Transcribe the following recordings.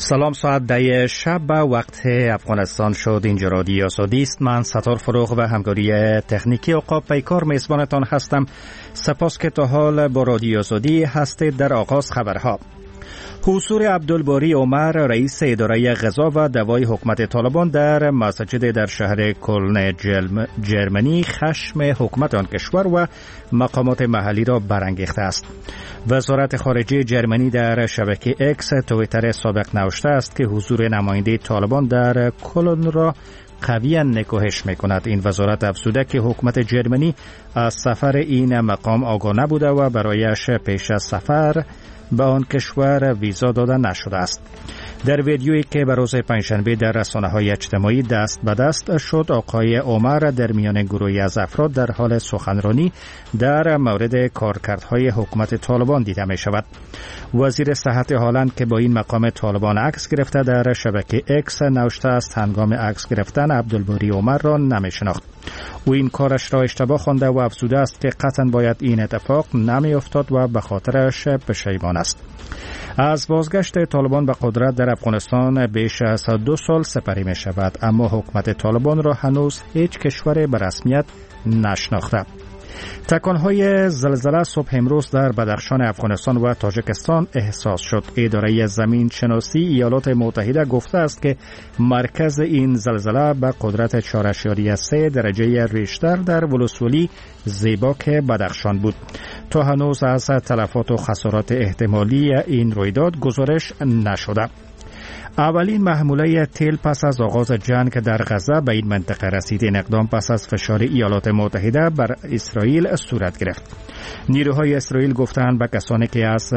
سلام، ساعت 10 شب به وقت افغانستان شد. اینجا رادیو آزادی است. من ستار فروغ و همکاری تکنیکی عقاب پیکار میزبانتان هستم. سپاس که تا حال با رادیو آزادی هستید. در آغاز خبرها: حضور عبدالباری عمر رئیس اداره غذا و دوای حکومت طالبان در مسجد در شهر کلن جرمنی خشم حکومت آن کشور و مقامات محلی را برانگیخته است. وزارت خارجه جرمنی در شبکه اکس توییتر سابق نوشته است که حضور نماینده طالبان در کلن را قویاً نکوهش می‌کند. این وزارت افزوده که حکومت جرمنی از سفر این مقام آگاه نبوده و برایش پیش از سفر به آن کشور ویزا داده نشده است. در ویدیویی که به روز پنجشنبه در رسانه‌های اجتماعی دست به دست شد، آقای عمر در میان گروهی از افراد در حال سخنرانی در مورد کارکردهای حکومت طالبان دیده می شود. وزیر صحت هالند که با این مقام طالبان عکس گرفته در شبکه اکس نوشته است هنگام عکس گرفتن عبدالباری عمر را نمی شناخت. او این کارش را اشتباه خوانده و افزوده است که قطعاً باید این اتفاق نمی افتاد و به خاطرش پشیمان است. از بازگشت طالبان به قدرت در افغانستان بیش از 2 سال سپری می شود، اما حکومت طالبان را هنوز هیچ کشور به رسمیت نشناخته. تکانهای زلزله صبح امروز در بدخشان افغانستان و تاجیکستان احساس شد. اداره زمین شناسی ایالات متحده گفته است که مرکز این زلزله به قدرت 4.3 درجه ریشتر در ولسوالی زیباک بدخشان بود. تا هنوز از تلفات و خسارات احتمالی این رویداد گزارش نشده. اولین محموله تیل پس از آغاز جنگ در غزه به این منطقه رسید. این اقدام پس از فشار ایالات متحده بر اسرائیل صورت گرفت. نیروهای اسرائیل گفتند به کسانی که از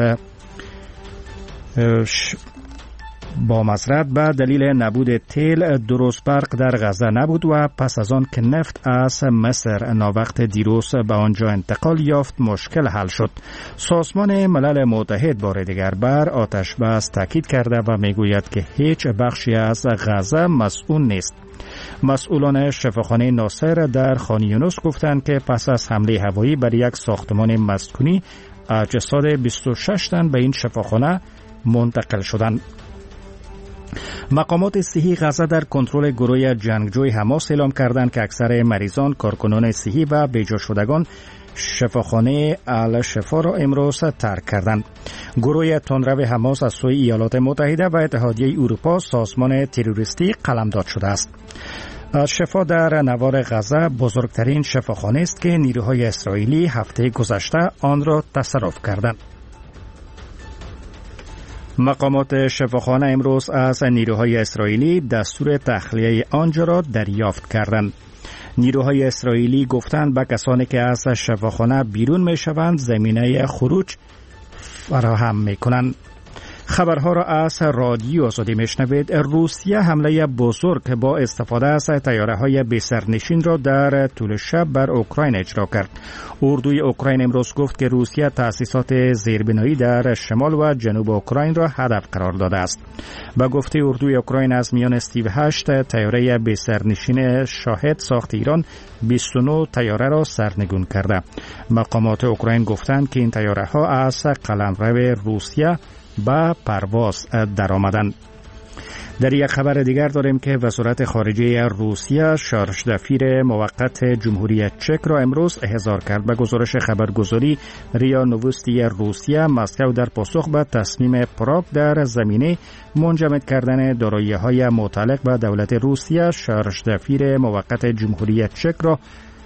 با مزرعت به دلیل نبود تیل درست برق در غزه نبود و پس از آن که نفت از مصر ناوقت دیروز به آنجا انتقال یافت مشکل حل شد. سازمان ملل متحد بار دیگر بر آتش بس تاکید کرده و میگوید که هیچ بخشی از غزه مسئول نیست. مسئولان شفاخانه ناصر در خان یونس گفتند که پس از حمله هوایی بر یک ساختمان مسکونی اجساد 26 تن به این شفاخانه منتقل شدند. مقامات صحی غزه در کنترل گروه جنگجوی حماس اعلام کردند که اکثر مریضان، کارکنان صحی و بیجا شدگان شفاخانه الشفا را امروز ترک کردند. گروه تندرو حماس از سوی ایالات متحده و اتحادیه اروپا سازمان تروریستی قلمداد شده است. الشفا در نوار غزه بزرگترین شفاخانه است که نیروهای اسرائیلی هفته گذشته آن را تصرف کردند. مقامات شفاخانه امروز از نیروهای اسرائیلی دستور تخلیه آنجا را دریافت کردند. نیروهای اسرائیلی گفتند به کسانی که از شفاخانه بیرون می شوند زمینه خروج فراهم می کنند. خبرها را از رادیو آزادی میشنوید. روسیه حمله بزرگ با استفاده از طیاره‌های بی‌سرنشین را در طول شب بر اوکراین اجرا کرد. اردوی اوکراین امروز گفت که روسیه تأسیسات زیربنایی در شمال و جنوب اوکراین را هدف قرار داده است. به گفته اردوی اوکراین از میان 38 طیاره بی‌سرنشین شاهد ساخت ایران 29 طیاره را سرنگون کرده. مقامات اوکراین گفتند که این طیاره‌ها از قلمرو روسیه با پرواز در آمدند. در یک خبر دیگر داریم که وزارت خارجه روسیه شارژ دفیر موقت جمهوری چک را امروز احضار کرد. به گزارش خبرگزاری ریا نووستی روسیه، مسکو در پاسخ به تصمیم پراگ در زمینه منجمد کردن دارایی‌های متعلق به دولت روسیه شارژ دفیر موقت جمهوری چک را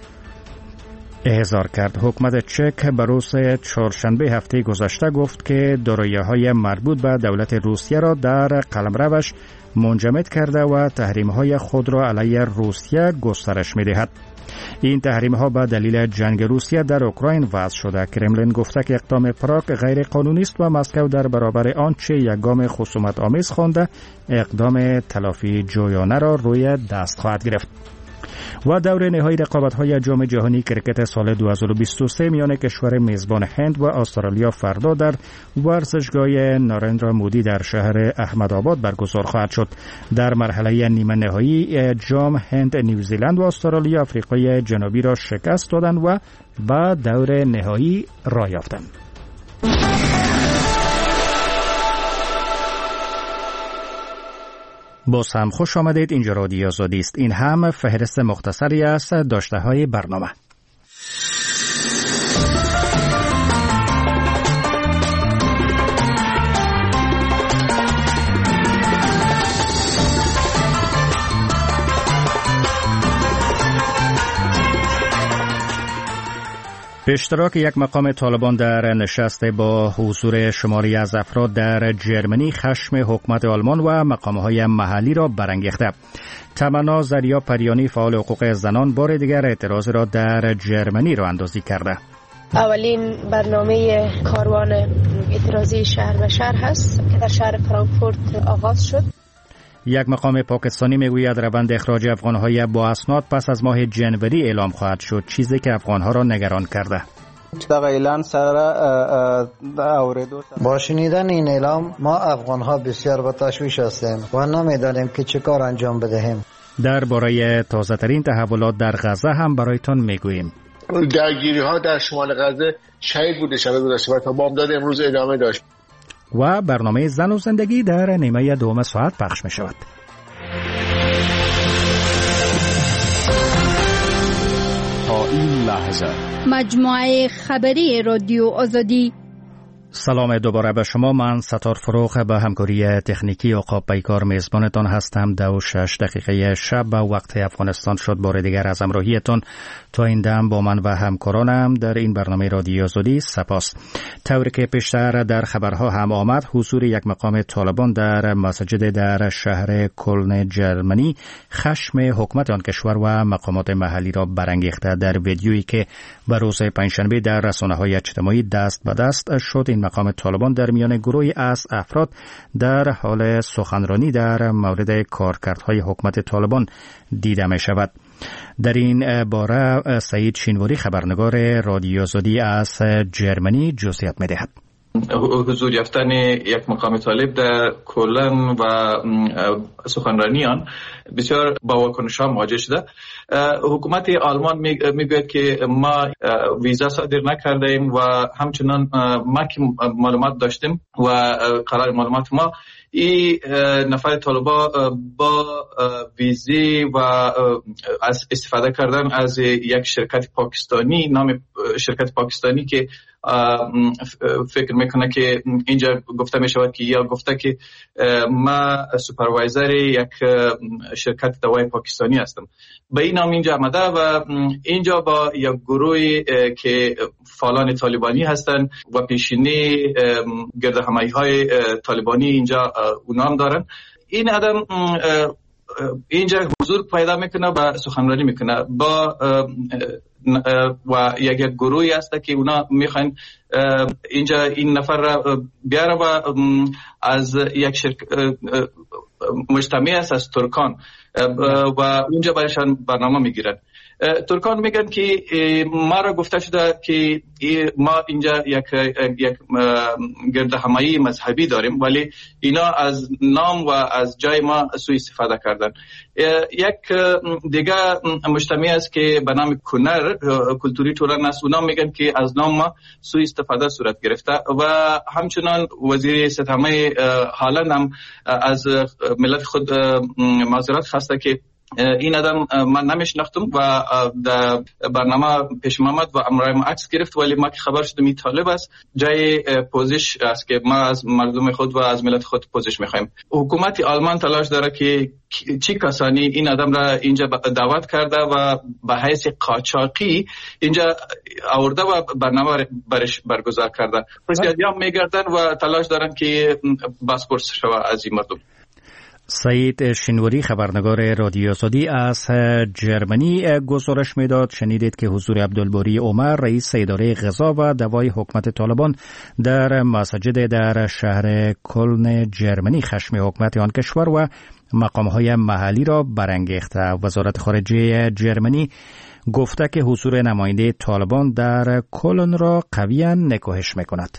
احضار کرد. حکومت چک به روز چهارشنبه هفته گذشته گفت که دارایی‌های مربوط به دولت روسیه را در قلمروش منجمد کرده و تحریم‌های خود را علیه روسیه گسترش می‌دهد. این تحریم‌ها به دلیل جنگ روسیه در اوکراین وضع شده. کرملین گفته که اقدام پراگ غیر قانونی است و مسکو در برابر آنچه یک گام خصومت‌آمیز خوانده اقدام تلافی جویانه را روی دست خواهد گرفت. و دور نهایی رقابت‌های جام جهانی کرکت سال 2023 میان کشور میزبان هند و استرالیا فردا در ورزشگاه نارندرا مودی در شهر احمدآباد برگزار خواهد شد. در مرحله نیمه نهایی جام هند نیوزیلند و استرالیا آفریقای جنوبی را شکست دادند و به دور نهایی راه یافتند. باز هم خوش آمدید. اینجا رادیو آزادی است. این هم فهرست مختصری است داشته های برنامه. به اشتراک یک مقام طالبان در نشست با حضور شماری از افراد در جرمنی خشم حکومت آلمان و مقام‌های محلی را برانگیخته. تمنا زریا پریانی فعال حقوق زنان بار دیگر اعتراض را در جرمنی را اندازی کرده. اولین برنامه کاروان اعتراضی شهر و شهر هست که در شهر فرانکفورت آغاز شد. یک مقام پاکستانی میگوید روند اخراج افغان‌های با اسناد پس از ماه جنوری اعلام خواهد شد، چیزی که افغان‌ها را نگران کرده. با شنیدن این اعلام ما افغان‌ها بسیار با تشویش هستیم و نمی‌دانیم که چه کار انجام بدهیم. درباره تازه‌ترین تحولات در غزه هم برایتان میگوییم. درگیری‌ها در شمال غزه شدید بوده شب گذشته و تا بامداد امروز ادامه داشت. و برنامه زن و زندگی در نیمه دوم ساعت پخش می شود. تا این لحظه مجموعه خبری رادیو آزادی. سلام دوباره به شما. من ستار فروغ به همکاری تکنیکی عقاب پیکار میزبانتان هستم. 2:06 شب به وقت افغانستان شد. بار دیگر از همراهیتان تا این دم با من و همکارانم در این برنامه رادیو آزادی سپاس. طوری که پیشتر در خبرها هم آمد، حضور یک مقام طالبان در مسجد در شهر کلن جرمنی خشم حکومت آن کشور و مقامات محلی را برانگیخته. در ویدیویی که به روز پنجشنبه در رسانه‌های اجتماعی دست به دست شد، این مقام طالبان در میان گروهی از افراد در حال سخنرانی در مورد کارکردهای حکومت طالبان دیده می شود. در این باره سعید شینواری خبرنگار رادیو آزادی از جرمنی جزئیات می دهد. حضور یافتن یک مقام طالب در کلن و سخنرانیان بسیار با واکنش‌ها مواجه شده. حکومت آلمان میگوید که ما ویزا صادر نکردیم و همچنان ما که معلومات داشتیم و قرار معلومات ما این نفر طالبا با ویزی و از استفاده کردن از یک شرکت پاکستانی، نام شرکت پاکستانی که فکر میکنه که اینجا گفته میشود که یا گفته که ما سوپروایزر یک شرکت دوای پاکستانی هستم، به این نام اینجا آمده و اینجا با یک گروهی که فعالان طالبانی هستند و پیشینی گردهمایی های طالبانی اینجا اونام دارن. این آدم اینجا حضور پیدا میکنه و سخنرانی میکنه با و یک گروهی هست که اونا میخوان اینجا این نفر را بیاره و از یک مجتمع است از ترکان و اونجا برایشان برنامه میگیرن. ترکان میگن که ما را گفته شده که ما اینجا یک گردهمایی مذهبی داریم، ولی اینا از نام و از جای ما سوء استفاده کردن. یک دیگه مجتمع است که به نام کنر کلتوری توران است، اونا میگن که از نام ما سوء استفاده صورت گرفته و همچنان وزیر ستمه هالند هم از ملت خود معذرت خواسته که این آدم من نمیشناختم و در برنامه پیش آمد و امرای عکس گرفت، ولی ما که خبر شدم این طالب است، جای پوزش است که ما از مردم خود و از ملت خود پوزش میخوایم. حکومت آلمان تلاش داره که چی کسانی این آدم را اینجا دعوت کرده و به حیث قاچاقی اینجا آورده و برنامه برش برگزار کرده. پرسیدی هم میگردن و تلاش دارن که بازپرس شود از این مردم. سعید شینواری خبرنگار رادیو آزادی از جرمنی گزارش میداد. شنیدید که حضور عبدالباری عمر رئیس اداره غذا و دوای حکومت طالبان در مسجد در شهر کلن جرمنی خشم حکومت آن کشور و مقام‌های محلی را برانگیخته. وزارت خارجه جرمنی گفته که حضور نماینده طالبان در کلن را قویاً نکوهش میکند.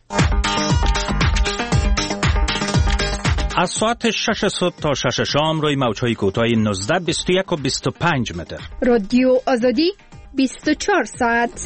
از ساعت 6 صبح تا 6 شام روی موج‌های کوتاه 19، 21 و 25 متر. رادیو آزادی 24 ساعت.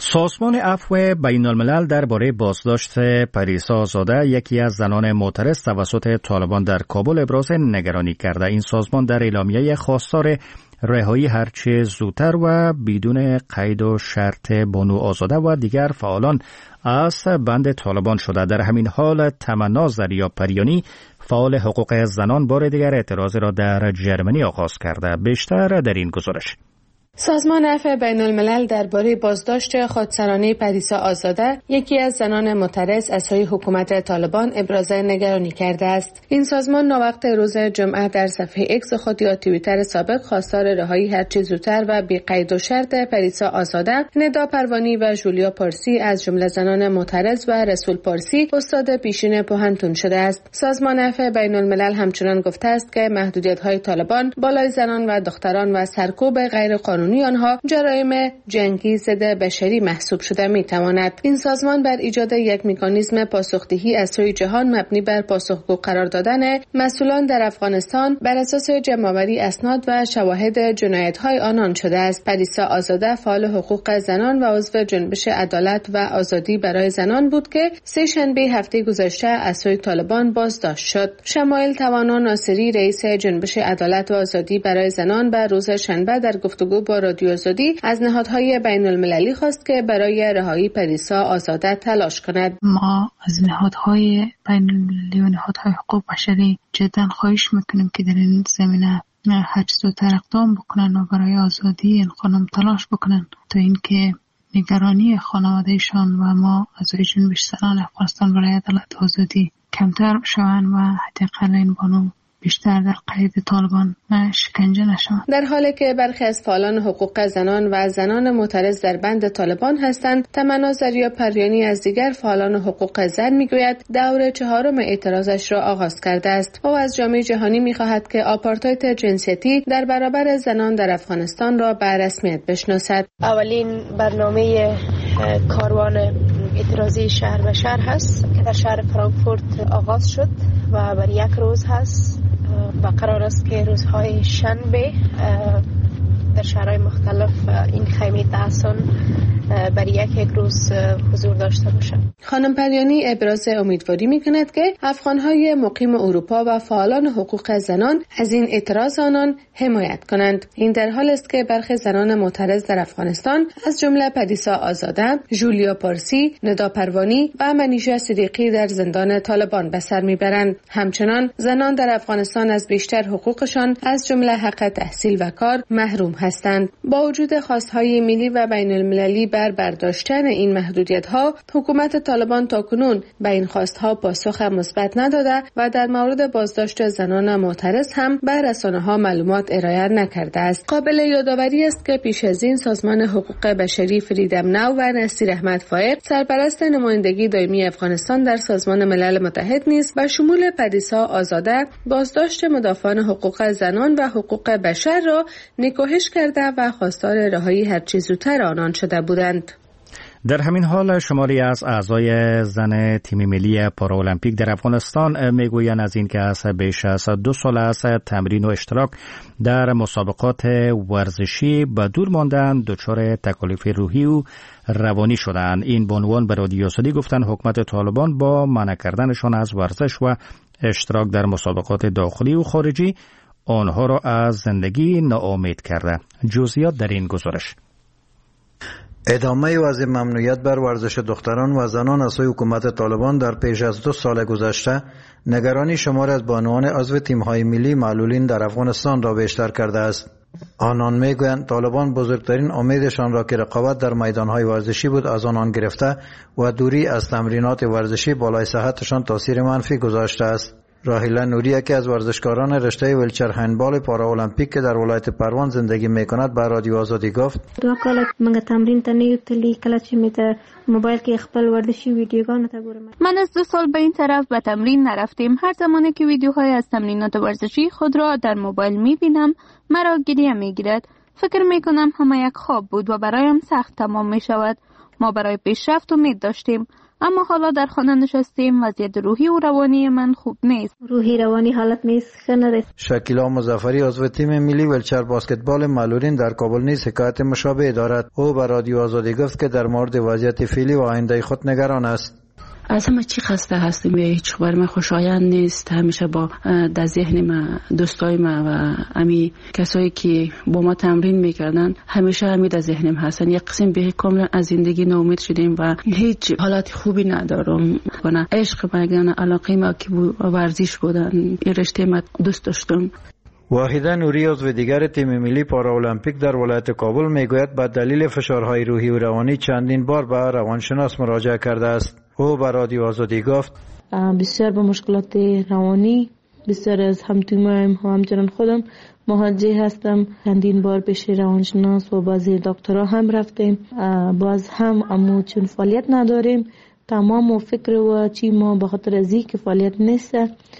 سازمان عفو بین الملل درباره بازداشت پریسا آزاده، یکی از زنان معترض توسط طالبان در کابل، ابراز نگرانی کرده. این سازمان در اعلامیه خواستار رهایی هرچه زودتر و بدون قید و شرط بانو آزاده و دیگر فعالان از بند طالبان شده. در همین حال تمنا زریابپریانی، فعال حقوق زنان، بار دیگر اعتراض را در جرمنی آغاز کرده. بیشتر در این گزارش. سازمان عفو بین الملل درباره بازداشت خودسرانه پریسا آزاده، یکی از زنان معترض علیه حکومت طالبان، ابراز نگرانی کرده است. این سازمان ناوقت روز جمعه در صفحه اکس خود یا توییتر سابق خواستار رهایی هرچه زودتر و بی قید و شرط پریسا آزاده، ندا پروانی و جولیا پارسی از جمله زنان معترض و رسول پارسی، استاد پیشین پوهنتون شده است. سازمان عفو بین الملل همچنان گفته است که محدودیت‌های طالبان بالای زنان و دختران و سرکوب غیر قانونی آنها جرایم جنگی ضد بشری محسوب شده می‌تواند. این سازمان بر ایجاد یک مکانیزم پاسخدهی از سوی جهان مبنی بر پاسخگو قرار دادن مسئولان در افغانستان بر اساس جمع‌آوری اسناد و شواهد جنایت‌های آنان شده است. پریسا آزاده فعال حقوق زنان و عضو جنبش عدالت و آزادی برای زنان بود که سه شنبه هفته گذشته از سوی طالبان بازداشت شد. شمایل توانا ناصری، رئیس جنبش عدالت و آزادی برای زنان، بر روز شنبه در گفتگو با رادیو آزادی از نهادهای بین المللی خواست که برای رهایی پریسا آزاده تلاش کند. ما از نهادهای بین المللی و نهادهای حقوق بشری جدا خواهش میکنیم که در این زمینه هرچه زودتر اقدام بکنن و برای آزادی این خانم تلاش بکنن تا اینکه نگرانی خانوادهشان و ما از جنبش زنان افغانستان برای عدالت و آزادی کمتر شوند و حداقل این بانو بیشتر در قید طالبان شکنجه نشوند. در حالی که برخی از فعالان حقوق زنان و زنان معترض در بند طالبان هستند، تمنا زریابپریانی از دیگر فعالان حقوق زن میگوید دور چهارم اعتراضش را آغاز کرده است. او از جامعه جهانی میخواهد که آپارتاید جنسیتی در برابر زنان در افغانستان را به رسمیت بشناسد. اولین برنامه کاروان اعتراضی شهر به شهر هست که در شهر فرانکفورت آغاز شد و بر یک روز هست و قرار است که روزهای شنبه در شهرهای مختلف این خیمه تحسن برای یک روز حضور داشته باشد. خانم پریانی ابراز امیدواری می‌کند که افغان‌های مقیم اروپا و فعالان حقوق زنان از این اعتراض آنان حمایت کنند. این در حال است که برخی زنان معترض در افغانستان از جمله پریسا آزاده، جولیا پارسی، ندا پروانی و منیژه صدیقی در زندان طالبان به سر میبرند. همچنان زنان در افغانستان از بیشتر حقوقشان از جمله حق تحصیل و کار محروم هستند. با وجود خواست‌های ملی و بین‌المللی بر برداشتن این محدودیت‌ها، حکومت طالبان تاکنون به این خواست‌ها پاسخ مثبت نداده و در مورد بازداشت زنان معترض هم به رسانه‌ها معلومات ارائه نکرده است. قابل یادآوری است که پیش از این سازمان حقوق بشری فریدم ناو و نصیر احمد فائق، سرپرست نمایندگی دائمی افغانستان در سازمان ملل متحد نیز به شمول پریسا آزاده بازداشت مدافعان حقوق زنان و حقوق بشر را نکوهش کرده و خواستار رهایی هرچه زودتر آنان شده بودند. در همین حال شماری از اعضای زن تیم ملی پارالمپیک در افغانستان میگویند از این که از بیش از 2 سال از تمرین و اشتراک در مسابقات ورزشی به دور ماندن، دچار تکالیف روحی و روانی شدند. این بانوان به رادیو آزادی گفتند حکومت طالبان با منع کردنشان از ورزش و اشتراک در مسابقات داخلی و خارجی آنها را از زندگی ناامید کرده. جزئیات در این گزارش. ادامه وضع ممنوعیت بر ورزش دختران و زنان از سوی حکومت طالبان در پیش از 2 سال گذشته نگرانی شماری از بانوان عضو تیم‌های ملی معلولین در افغانستان را بیشتر کرده است. آنان میگویند طالبان بزرگترین امیدشان را که رقابت در میدان‌های ورزشی بود از آنان گرفته و دوری از تمرینات ورزشی بالای صحتشان تاثیر منفی گذاشته است. راهیله نوری که از ورزشکاران رشته ویلچر هندبال پارالمپیک که در ولایت پروان زندگی میکند به رادیو آزادی گفت 2 کال موږ تمرین ته نه یوتلی کله چې می ته موبایل کې خپل ورزشي ویډیوګانو ته ګورم. من از 2 سال به این طرف به تمرین نرفتیم. هر زمانی که ویدیوهای از تمرینات ورزشی خود را در موبایل میبینم مرا گریه میگیرد. فکر میکنم همه یک خواب بود و برایم سخت تمام میشود. ما برای پیشرفت امید داشتیم. اما حالا در خانه نشستیم، وضعیت روحی و روانی من خوب نیست. روحی روانی حالت نیست خنده. شکیلا مظفری عضو تیم ملی ویلچر بسکتبال معلولین در کابل نیز حکایت مشابه دارد. او به رادیو آزادی گفت که در مورد وضعیت فعلی و آینده خود نگران است. از همه چی خسته هستیم، هیچ خبر ما خوشایند نیست. همیشه با در ذهن ما دوستای ما و امی کسایی که با ما تمرین میکردن همیشه همین در ذهنم هستن. یک قسم به کاملا از زندگی ناامید شدیم و هیچ حالت خوبی ندارم. کنه عشق مگن علاقه ما که ورزش بودن، این رشته ما دوست داشتم. واحده نوری عضو دیگر تیم ملی پارالمپیک در ولایت کابل میگوید به دلیل فشارهای روحی و روانی چندین بار به روانشناس مراجعه کرده است. او به رادیو آزادی گفت بسیار با مشکلات روانی، بسیار از همتیمایم و همچنان خودم مواجه هستم. چندین بار پیش روانشناس و بعضی دکترها هم رفتیم، باز هم اما چون فعالیت نداریم تمام و فکر و چی ما به خاطر از اینکه فعالیت نیست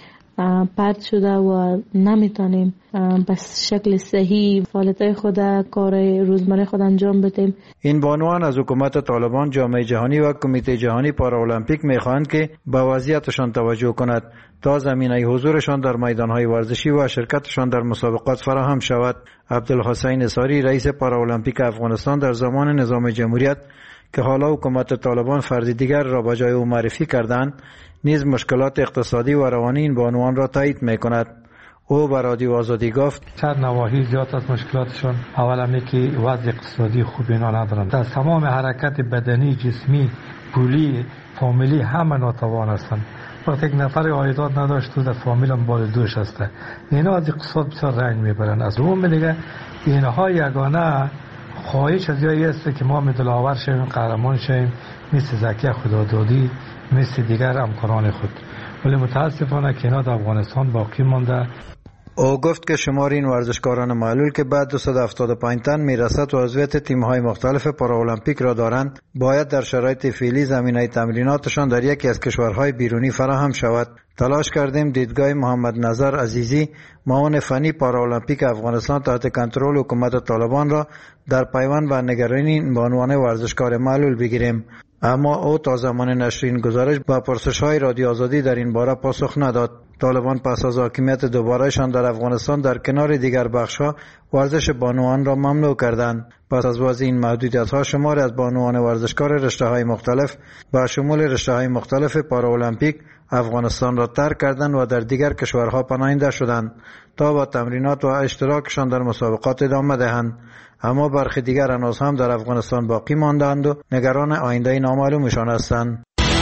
پرت شده و نمیتونیم به شکل صحیح فعالیت‌های خود، کار روزمره خود انجام بدیم. این بانوان از حکومت طالبان، جامعه جهانی و کمیته جهانی پارالمپیک میخواهند که به وضعیتشان توجه کند تا زمینه حضورشان در میدانهای ورزشی و شرکتشان در مسابقات فراهم شود. عبدالحسین اصاری رئیس پارالمپیک افغانستان در زمان نظام جمهوریت که حالا حکومت طالبان فرد دیگر را به جای او معرفی کردند، نیز مشکلات اقتصادی و روانی این بانوان را تایید می‌کند. او به رادیو آزادی گفت چند نواحی زیاد از مشکلاتشون اولا که وضع اقتصادی خوبی ندارند. در تمام حرکت بدنی، جسمی، پولی، فامیلی همه ناتوان هستند. وقتی یک نفر عایدات نداشت و در فامیل هم بال دوش هسته، اینا از اقتصاد بسیار رنج میبرند. از اون دیگه اینها یگانه خواهش از جایی است که ما دلاور شویم، قهرمان شویم، مثل زکی خدادادی، مثل دیگر همکاران خود. ولی متاسفانه که اینا در افغانستان باقی مانده. او گفت که شمار این ورزشکاران معلول که بعد 275 تن میرسد و عضویت تیم‌های مختلف پارالمپیک را دارند، باید در شرایط فعلی زمینه تمریناتشان در یکی از کشورهای بیرونی فراهم شود. تلاش کردیم دیدگاه محمد نظر عزیزی، معاون فنی پارالمپیک افغانستان تحت کنترل حکومت طالبان را در پیوند به نگرانی این بانوان ورزشکار معلول بگیریم، اما او تا زمان نشر این گزارش با پرسش‌های رادیو آزادی در این باره پاسخ نداد. طالبان پس از حاکمیت دوباره‌شان در افغانستان در کنار دیگر بخش‌ها ورزش بانوان را ممنوع کردند. پس از وضع این محدودیت‌ها شماری از بانوان ورزشکار رشته‌های مختلف با شمول رشته‌های مختلف پارالمپیک افغانستان را ترک کردند و در دیگر کشورها پناهنده شدند تا با تمرینات و اشتراکشان در مسابقات ادامه دهند. اما برخی دیگر هنوز هم در افغانستان باقی ماندند و نگران آینده نامعلومشان هستند.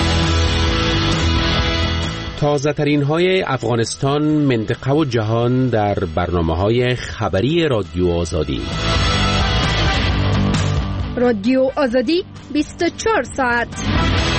تازه ترین های افغانستان، منطقه و جهان در برنامه‌های خبری رادیو آزادی. رادیو آزادی 24 ساعت.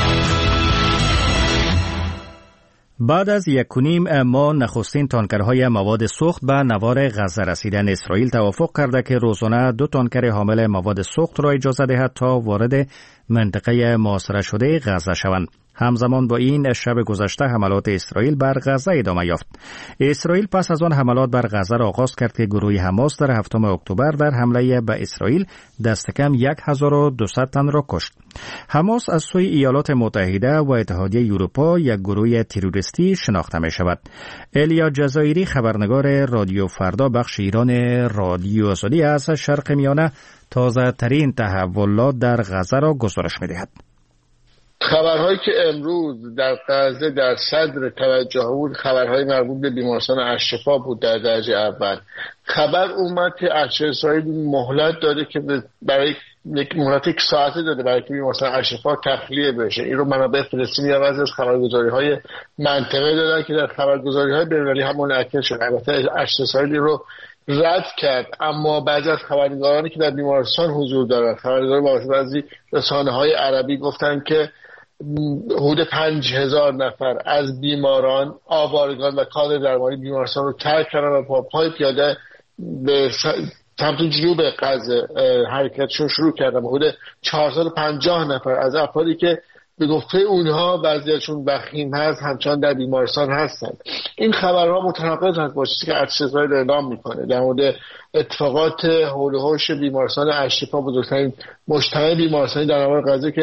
بعد از 1.5 ماه نخستین تانکرهای مواد سوخت به نوار غزه رسیدن، اسرائیل توافق کرده که روزانه 2 تانکر حامل مواد سوخت را اجازه دهد تا وارد منطقه محاصره شده غزه شوند. همزمان با این شب گذشته حملات اسرائیل بر غزه ادامه یافت. اسرائیل پس از آن حملات بر غزه را آغاز کرد که گروه حماس در 7 اکتبر در حمله به اسرائیل دست کم 1200 تن را کشت. حماس از سوی ایالات متحده و اتحادیه اروپا یک گروه تروریستی شناخته می شود. الیا جزایری، خبرنگار رادیو فردا بخش ایران رادیو آزادی از شرق میانه، تازه ترین تحولات در غزه را گزارش می دهد. خبرهایی که امروز در غزه در صدر توجه بود خبرهای مربوط به بیمارستان الشفا بود. در درجه اول خبر اومد که ارتش اسرائیل مهلت داده که برای یک مهلت 1 ساعته داده برای که بیمارستان الشفا تخلیه بشه. این رو منابع فلسطینی از خبرگزاری‌های منطقه دادن که در خبرگزاری‌های بین‌المللی هم منعکس شد. البته ارتش اسرائیل رو رد کرد، اما بعضی از خبرنگارانی که در بیمارستان حضور دارند، خبرنگاران با بعضی رسانه‌های عربی گفتن که حدود 5000 نفر از بیماران، آوارگان و کادر درمانی بیمارستان رو ترک کردن و با پای پیاده به سمت جنوب غزه حرکتشون شروع کردن. حدود 450 نفر از افرادی که به گفته اونها وضعیتشون وخیم هست همچنان در بیمارستان هستند. این خبرها متناقض هست با چیزی که ارتش اسرائیل اعلام میکنه در مورد اتفاقات حول و حوش بیمارستان الشفا، بزرگترین مجتمع بیمارستانی در نوار غزه که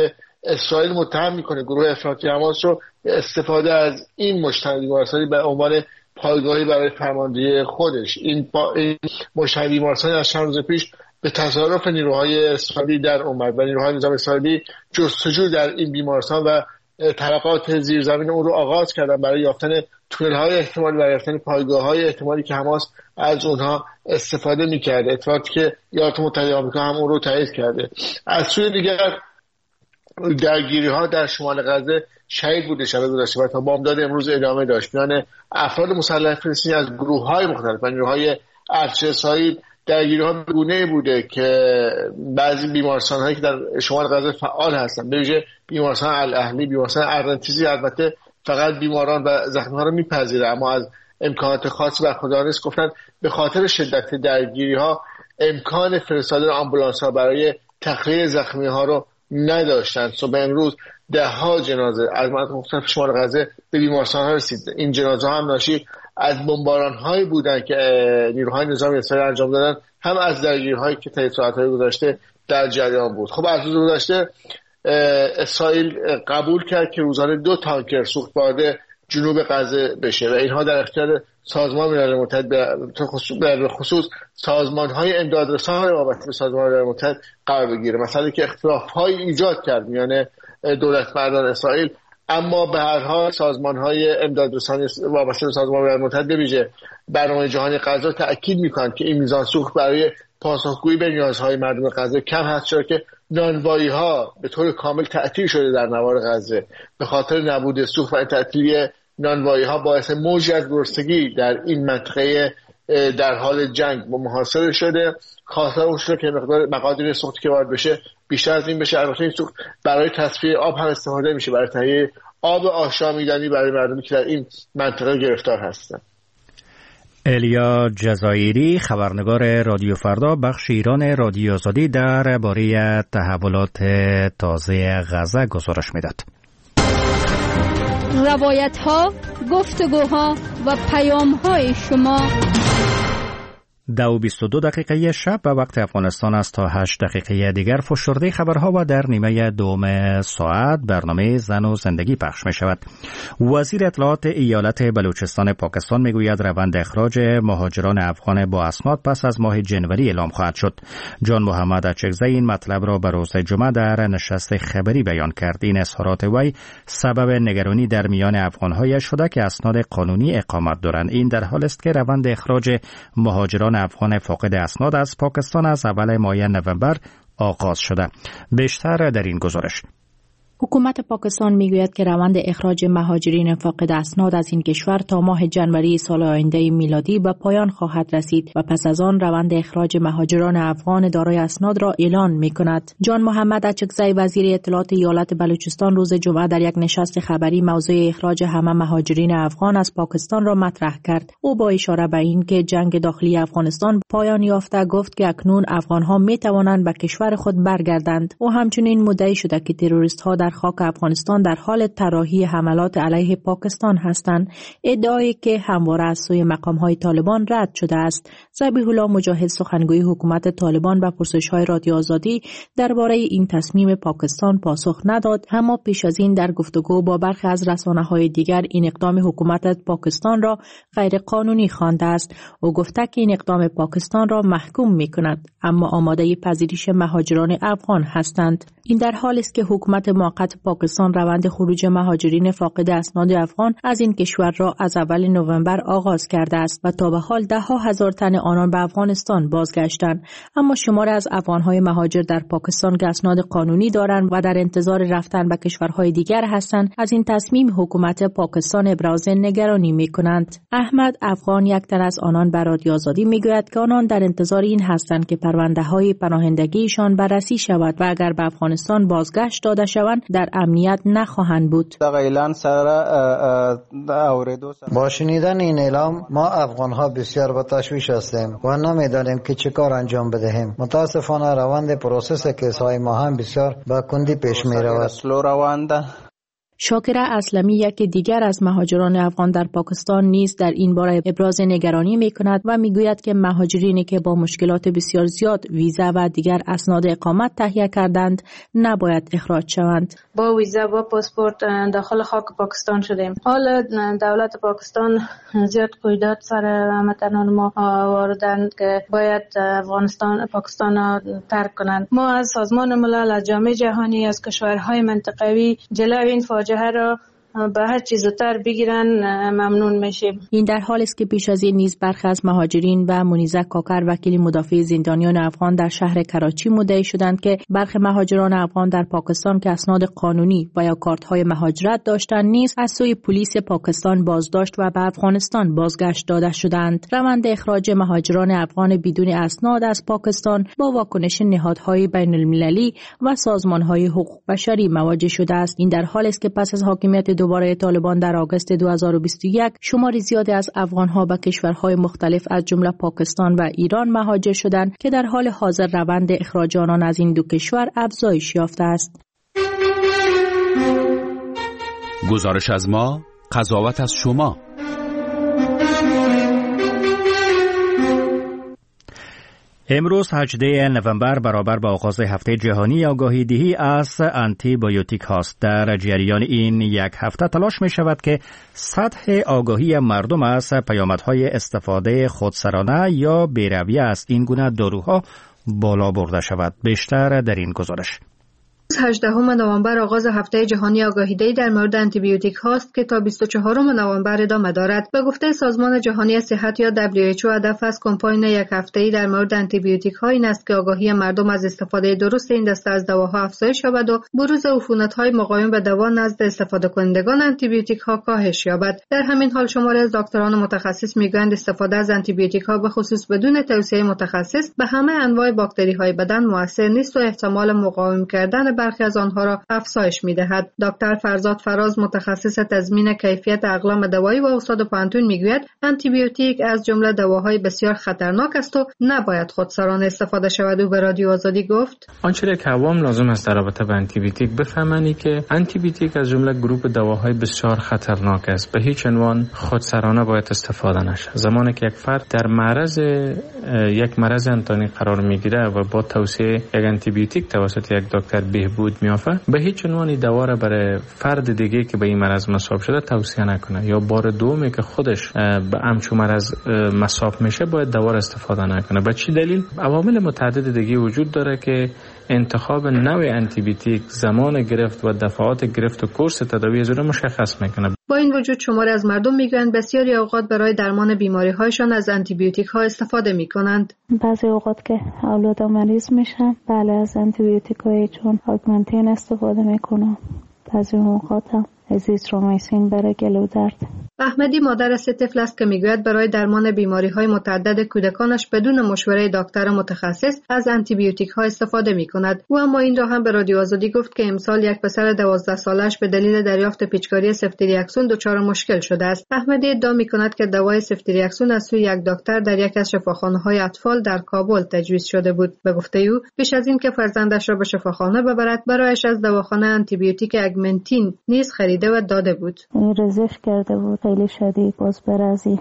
اسرائیل متهم میکنه گروه افراطی حماس رو استفاده از این مجتمع بیمارستانی به عنوان پایگاهی برای فرماندهی خودش. این مجتمع بیمارستانی از چند روز پیش به تصارف نیروهای اسرائیلی در اومد و نیروهای نظام اسرائیلی جستجو در این بیمارستان و طبقات زیرزمین اون رو آغاز کردن برای یافتن تونل‌های احتمالی، برای یافتن پایگاه‌های احتمالی که حماس از اونها استفاده می‌کرده. اتفاقی که ایالات متحده آمریکا هم اون رو تایید کرده. از سوی دیگر درگیری‌ها در شمال غزه شهید بوده شب گذشته و تا بامداد امروز ادامه داشت. میان افراد مسلح فلسطینی از گروه‌های مختلف و نیروهای ارتش اسرائیل درگیری‌ها به گونه‌ای بوده که بعضی بیمارستان‌هایی که در شمال غزه فعال هستند، به ویژه بیمارستان الاهلی، بیمارستان ارنتیزی، البته فقط بیماران و زخمی‌ها رو می‌پذیره، اما از امکانات خاصی برخوردار نیست. گفتن به خاطر شدت درگیری‌ها امکان فرستادن آمبولانس‌ها برای تخلیه زخمی‌ها رو نداشتند. صبح امروز ده‌ها جنازه از مناطق مختلف شمال غزه به بیمارستان‌ها رسید. این جنازه هم ناشی از بمباران‌هایی بودند که نیروهای نظامی اسرائیل انجام دادن، هم از درگیری‌هایی که طی ساعت‌های گذشته در جریان بود. خب از روز گذشته اسرائیل قبول کرد که روزانه 2 تانکر سوخت وارد جنوب غزه بشه و اینها در اختیار سازمان ملل متحد به خصوص سازمان‌های امدادرسان وابسته به سازمان ملل متحد قرار بگیره. مثلا که اختلاف‌های ایجاد کرد میان دولتمردان اسرائیل، اما به هر حال سازمان‌های امدادرسانی وابسته به سازمان ملل متحد به ویژه برنامه جهانی غزه تأکید می‌کنند که این میزان سوخت برای پاسخگویی به نیازهای مردم غزه کم هست، چرا که نانوایی‌ها به طور کامل تعطیل شده در نوار غزه. به خاطر نبود سوخت و تعطیلی نانوایی‌ها باعث موجی از گرسنگی در این منطقه در حال جنگ محاصره شده. خواستار اون شده که مقادیر سوختی که وارد بشه بیشتر از این بشه. البته این سوخت برای تصفیه آب هم استفاده میشه، برای تهیه آب آشامیدنی برای مردمی که در این منطقه گرفتار هستند. الیا جزایری، خبرنگار رادیو فردا بخش ایران رادیو آزادی، درباره تحولات تازه غزه گزارش میداد. روایت‌ها، گفتگوها و پیام‌های شما 22 شب به وقت افغانستان است تا 8 دقیقه دیگر فشرده خبرها و در نیمه دوم ساعت برنامه زن و زندگی پخش می شود. وزیر اطلاعات ایالت بلوچستان پاکستان می گوید روند اخراج مهاجران افغان با اسناد پس از ماه جنوری اعلام خواهد شد. جان محمد اچکزی این مطلب را به روز جمعه در نشست خبری بیان کرد. این اظهارات وی سبب نگرانی در میان افغان‌های شده که اسناد قانونی اقامت دارند. این در حالی است که روند اخراج مهاجران افغان فاقد اسناد از پاکستان از اول ماه نوامبر آغاز شده. بیشتر در این گزارش. حکومت پاکستان میگوید که روند اخراج مهاجرین فاقد اسناد از این کشور تا ماه جنوری سال آینده میلادی به پایان خواهد رسید و پس از آن روند اخراج مهاجران افغان دارای اسناد را اعلان میکند. جان محمد اچکزی وزیر اطلاعات ایالت بلوچستان روز جمعه در یک نشست خبری موضوع اخراج همه مهاجرین افغان از پاکستان را مطرح کرد. او با اشاره به این که جنگ داخلی افغانستان پایان یافته گفت که اکنون افغانها می توانند به کشور خود برگردند. او همچنین مدعی شده که تروریست‌ها در خاک افغانستان در حال طراحی حملات علیه پاکستان هستند، ادعایی که همواره از سوی مقام‌های طالبان رد شده است. ذبیح الله مجاهد سخنگوی حکومت طالبان به پرسش‌های رادیو آزادی درباره این تصمیم پاکستان پاسخ نداد، اما پیش از این در گفتگو با برخی از رسانه‌های دیگر این اقدام حکومت پاکستان را غیر قانونی خوانده است. او گفته که این اقدام پاکستان را محکوم می‌کند، اما آماده پذیرش مهاجران افغان هستند. این در حالی است که حکومت موقت پاکستان روند خروج مهاجرین فاقد اسناد افغان از این کشور را از اول نوامبر آغاز کرده است و تا به حال 10,000 تن آنان به افغانستان بازگشتند. اما شمار از افغان‌های مهاجر در پاکستان که اسناد قانونی دارند و در انتظار رفتن به کشورهای دیگر هستند، از این تصمیم حکومت پاکستان ابراز نگرانی می‌کنند. احمد افغان، یک تن از آنان، به رادیو آزادی می‌گوید که آنان در انتظار این هستند که پرونده‌های پناهندگیشان بررسی شود و اگر به افغانستان بازگشت داده شوند در امنیت نخواهند بود. با شنیدن این اعلام ما افغان‌ها بسیار به تشویش هستیم و نمی‌دانیم که چه کار انجام بدهیم. متاسفانه روند پروسس کیس‌های ما هم بسیار با کندی پیش می‌رود. شاکره اسلمی یکی دیگر از مهاجران افغان در پاکستان نیز در این باره ابراز نگرانی می‌کند و می‌گوید که مهاجرینی که با مشکلات بسیار زیاد ویزا و دیگر اسناد اقامت تهیه کردند نباید اخراج شوند. با ویزا و پاسپورت داخل خاک پاکستان شدیم. حال دولت پاکستان زیاد قیودات سر هموطنان ما آوردند که باید پاکستان ترک کنند. ما از سازمان ملل، از جامعه جهانی، از کشورهای منطقوی جلوی این فاجعه را به هر چیز زودتر بگیرن ممنون میشیم. این در حالی است که پیش از این نیز برخی از مهاجرین و منیزه کاکر وکیل مدافع زندانیان افغان در شهر کراچی مدعی شدند که برخی مهاجران افغان در پاکستان که اسناد قانونی و یا کارت‌های مهاجرت داشتند نیز از سوی پلیس پاکستان بازداشت و به افغانستان بازگشت داده شدند. روند اخراج مهاجران افغان بدون اسناد از پاکستان با واکنش نهادهای بین‌المللی و سازمان‌های حقوق بشری مواجه شده است. این در حالی است که پس از حاکمیت دوباره طالبان در آگوست 2021 شماری زیادی از افغان‌ها به کشورهای مختلف از جمله پاکستان و ایران مهاجر شدند که در حال حاضر روند اخراج آنان از این دو کشور افزایش یافته است. گزارش از ما، قضاوت از شما. امروز 18 نوامبر برابر با آغاز هفته جهانی آگاهی دهی از آنتی بیوتیک هاست. در جریان این یک هفته تلاش می شود که سطح آگاهی مردم از پیامدهای استفاده خودسرانه یا بی‌رویه از این گونه داروها بالا برده شود. بیشتر در این گزارش. 18 نوامبر آغاز هفته جهانی آگاهی‌دهی در مورد آنتی بیوتیک هاست که تا 24 نوامبر ادامه دارد. به گفته سازمان جهانی صحت یا WHO هدف از کمپاین یک هفته‌ای در مورد آنتی بیوتیک ها این است که آگاهی مردم از استفاده درست این دسته از دواها افزایش یابد و بروز عفونت‌های مقاوم به دوا نزد استفاده کنندگان آنتی بیوتیک ها کاهش یابد. در همین حال شماری از دکتران متخصص میگویند استفاده از آنتی بیوتیک ها به خصوص بدون توصیه متخصص به همه انواع باکتری های بدن موثر نیست و احتمال مقاوم کردن برخی از آنها را افزایش می‌دهد. دکتر فرزاد فراز متخصص تضمین کیفیت اقلام دوایی و استاد پانتون میگوید آنتی بیوتیک از جمله دواهای بسیار خطرناک است و نباید خودسرانه استفاده شود. او به رادیو آزادی گفت آنچه که عوام لازم است در رابطه با آنتی بیوتیک بفهمند که آنتی بیوتیک از جمله گروه دواهای بسیار خطرناک است. به هیچ عنوان خودسرانه باید استفاده نشه. زمانی که یک فرد در معرض یک مرض انتانی قرار میگیره و با توصیه یک آنتی بیوتیک توسط یک دکتر بهبود میافته، به هیچ عنوان دوا را برای فرد دیگه که به این مرض مصاب شده توصیه نکنه، یا بار دومی که خودش به همچون مرض مصاب میشه باید دوا را استفاده نکنه. به چه دلیل؟ عوامل متعدد دیگه وجود داره که انتخاب نوع آنتی بیوتیک، زمان گرفت و دفعات گرفت و کورس تداوی از اون مشخص میکنه. با این وجود شماری از مردم میگویند بسیاری اوقات برای درمان بیماری‌هایشان از آنتی بیوتیک ها استفاده میکنند. بعضی اوقات که اولاد مریض میشن بله از آنتی بیوتیک های چون آگمنتین استفاده میکنم. بعضی اوقات هم ازیترومایسین برای گلو درد. احمدی مادر 3 طفل است که میگوید برای درمان بیماری‌های متعدد کودکانش بدون مشوره دکتر متخصص از آنتی بیوتیک ها استفاده می‌کند. او اما این را هم به رادیو آزادی گفت که امسال یک پسر 12 سالش به دلیل دریافت پیچکاری سفتریاکسون دچار مشکل شده است. احمدی ادعا می‌کند که دوای سفتریاکسون از سوی یک دکتر در یک از شفاخانه‌های اطفال در کابل تجویز شده بود. به گفته او پیش از این که فرزندش را به شفاخانه ببرد برایش از دواخانه آنتی بیوتیک آگمنتین نیز خریده و داده بود. رزش کرده بود خیلی شدید، باز برازی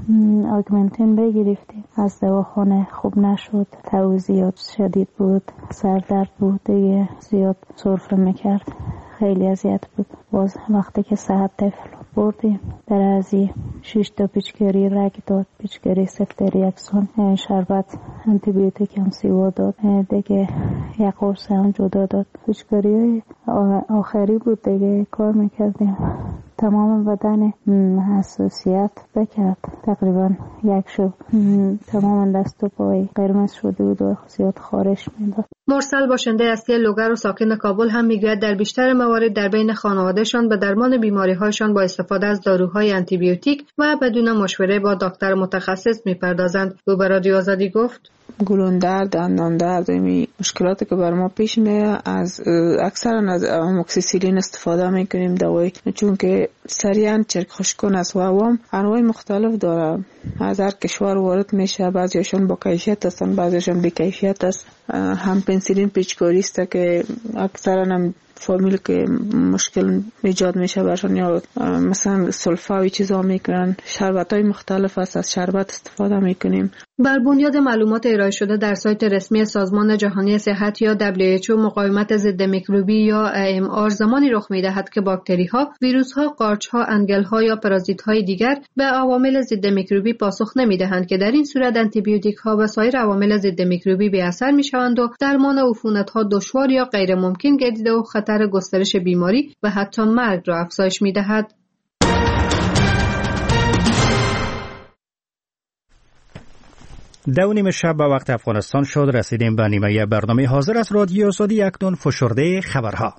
آگمنتین بگرفتیم از دواخانه خوب نشد، توزیعات شدید بود، سردرد بود، دیگه زیاد سرفه میکرد، خیلی اذیت بود. باز وقتی که صحت طفل بردیم برازی 6 تا پیچکاری رگ داد، پیچکاری سفتریاکسون، شربت آنتی بیوتیک هم سیوا داد، دیگه یک قرص هم جدا داد. پیچکاری آخری بود دیگه کار میکردیم، تمام بدن حساسیت بکرد، تقریبا یک شب تمام دست و پای قرمز شده بود و زیاد خارش میداد. مرسل باشنده اصلی لوگر و ساکن کابل هم میگوید در بیشتر موارد در بین خانوادهشان به درمان بیماری‌هایشان با استفاده از داروهای آنتی بیوتیک و بدون مشوره با دکتر متخصص میپردازند. او به رادیو آزادی گفت گلون درد، دندان درد، این مشکلاتی که بر ما پیش میاد از اکثرا از آموکسیسیلین استفاده میکنیم دوایی، چون که سریعا چرک خشکون است و عوام انواع مختلف داره، از هر کشور وارد میشه، بعضیشون با کیفیت هستن بعضیشون بی کیفیت است. هم پنسیلین پیچکاری است که اکثرا هم فامیل که مشکل ایجاد میشه برشان، یا مثلا سلفا و چیزا میکنن. شربت‌های مختلف است، از شربت استفاده میکنیم. بر بنیاد معلومات ارائه شده در سایت رسمی سازمان جهانی صحت یا WHO، مقاومت ضد میکروبی یا AMR زمانی رخ میدهد که باکتری‌ها، ویروس‌ها، قارچ‌ها، انگل‌ها یا پارازیت‌های دیگر به عوامل ضد میکروبی پاسخ نمی‌دهند که در این صورت آنتیبیوتیک‌ها و سایر عوامل ضد میکروبی بی‌اثر می‌شوند و درمان عفونت‌ها دشوار یا غیر ممکن گردیده و خطر گسترش بیماری و حتی مرگ را افزایش می‌دهد. 2:30 شب به وقت افغانستان شد. رسیدیم به نیمه برنامه حاضر از رادیو آزادی. اکنون فشرده خبرها.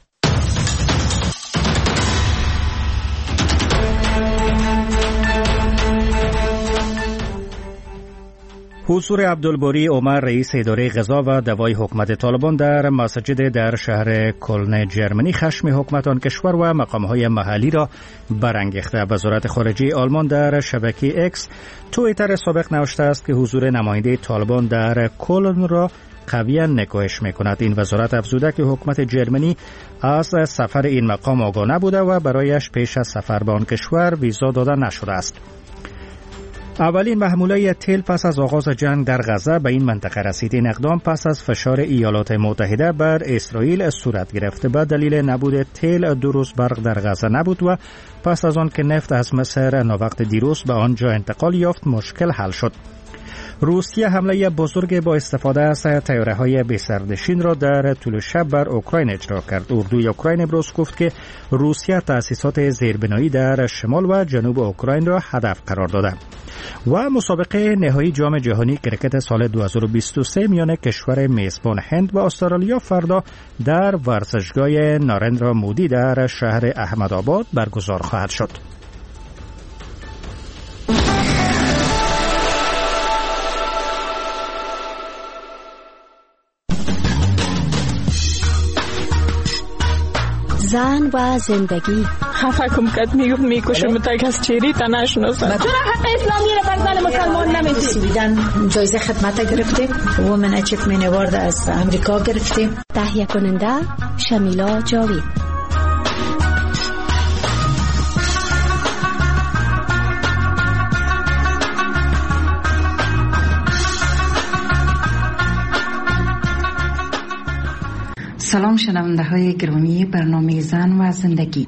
حضور عبدالباری عمر، رئیس اداره غذا و دوای حکومت طالبان در مسجد در شهر کلن جرمنی، خشم حکومت آن کشور و مقامهای محلی را برانگیخته. وزارت خارجه آلمان در شبکه اکس توییتر سابق نوشته است که حضور نماینده طالبان در کلن را قویاً نکوهش می‌کند. این وزارت افزوده که حکومت جرمنی از سفر این مقام آگاه نبوده و برایش پیش از سفر به آن کشور ویزا داده نشده است. اولین محموله تیل پس از آغاز جنگ در غزه به این منطقه رسید. این اقدام پس از فشار ایالات متحده بر اسرائیل صورت گرفته. به دلیل نبود تیل 2 روز برق در غزه نبود و پس از آن که نفت از مصر ناوقت دیروز به آنجا انتقال یافت مشکل حل شد. روسیه حمله بزرگ با استفاده از طیاره‌های بی‌سرنشین را در طول شب بر اوکراین اجرا کرد. اردوی اوکراین امروز گفت که روسیه تأسیسات زیربنایی در شمال و جنوب اوکراین را هدف قرار داده. و مسابقه نهایی جام جهانی کرکت سال 2023 میان کشور میزبان هند و استرالیا فردا در ورزشگاه نارندرا مودی در شهر احمدآباد برگزار خواهد شد. زن و زندگی. خفه کم کد میکشم تک از چیری تا نشناسم. چرا حق اسلامی را بر زن مسلمان نمیدید؟ جایزه خدمت گرفتیم. وومن اچیومنت اوارد از امریکا گرفتیم. تهیه کننده شمیلا جاوید. سلام شنونده های گرامی برنامه زن و زندگی.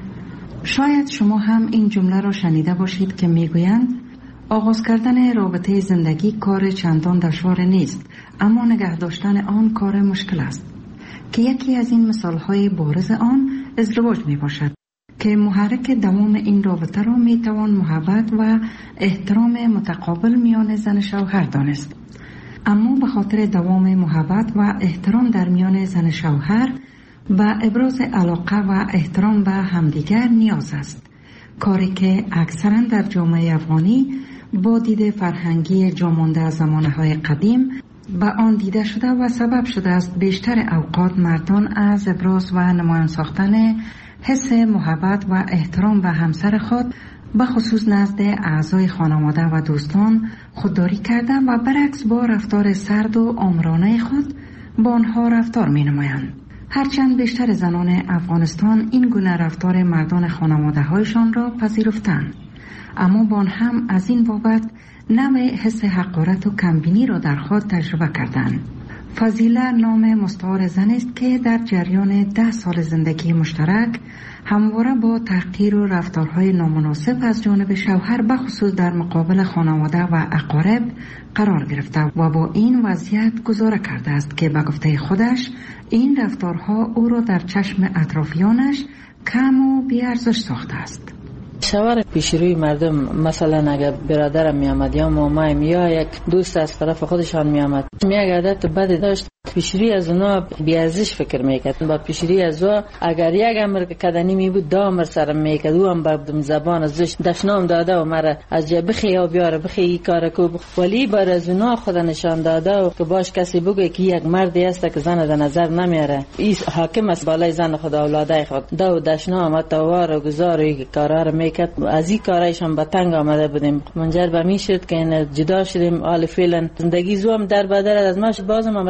شاید شما هم این جمله را شنیده باشید که میگویند آغاز کردن رابطه زندگی کار چندان دشوار نیست، اما نگه داشتن آن کار مشکل است، که یکی از این مثال های بارز آن ازدواج می باشد که محرک دوام این رابطه را می توان محبت و احترام متقابل میان زن شوهر دانست. اما به خاطر دوام محبت و احترام در میان زن شوهر و ابراز علاقه و احترام به همدیگر نیاز است، کاری که اکثرا در جامعه افغانی با دید فرهنگی جامانده از زمانهای قدیم به آن دیده شده و سبب شده است بیشتر اوقات مردان از ابراز و نمایان ساختن حس محبت و احترام به همسر خود به خصوص نزد اعضای خانواده و دوستان خودداری کردن و برعکس با رفتار سرد و آمرانه خود با آنها رفتار می نمایند. هرچند بیشتر زنان افغانستان این گونه رفتار مردان خانواده هایشان را پذیرفتند، اما با هم از این بابت نوع حس حقارت و کمبینی را در خود تجربه کردند. فضیله نام مستعار زن است که در جریان 10 سال زندگی مشترک همواره با تحقیر و رفتارهای نامناسب از جانب شوهر به خصوص در مقابل خانواده و اقارب قرار گرفته و با این وضعیت گذاره کرده است که به گفته خودش این رفتارها او را در چشم اطرافیانش کم و بی‌ارزش ساخته است. شوهر پیش روی مردم، مثلا اگر برادرم می آمد یا مامایم یا یک دوست از طرف خودشان می آمد، می عادت بد داشت، پیشری از اونا بیارزش فکر میکرد. با پیشری از او اگر یک امر کدنی می بود 2 امر سرم میکرد، او هم بر زبان ازش دشنام داده و مرا از جا بخی یا بیاره بخی این کار کو، ولی بر از اونا خود نشان داده و که باش کسی بگه که یک مردی است که زن در نظر نمیاره، این حاکم است بالای زن خود اولادای خود، دو دشنام توار و گزار و کارا رو میکرد. از این کارایشان به تنگ آمده بودیم، منجر به می شد که جدا شدیم. حال فعلا زندگی زوم در بدر از ماش بازم امرای اولادای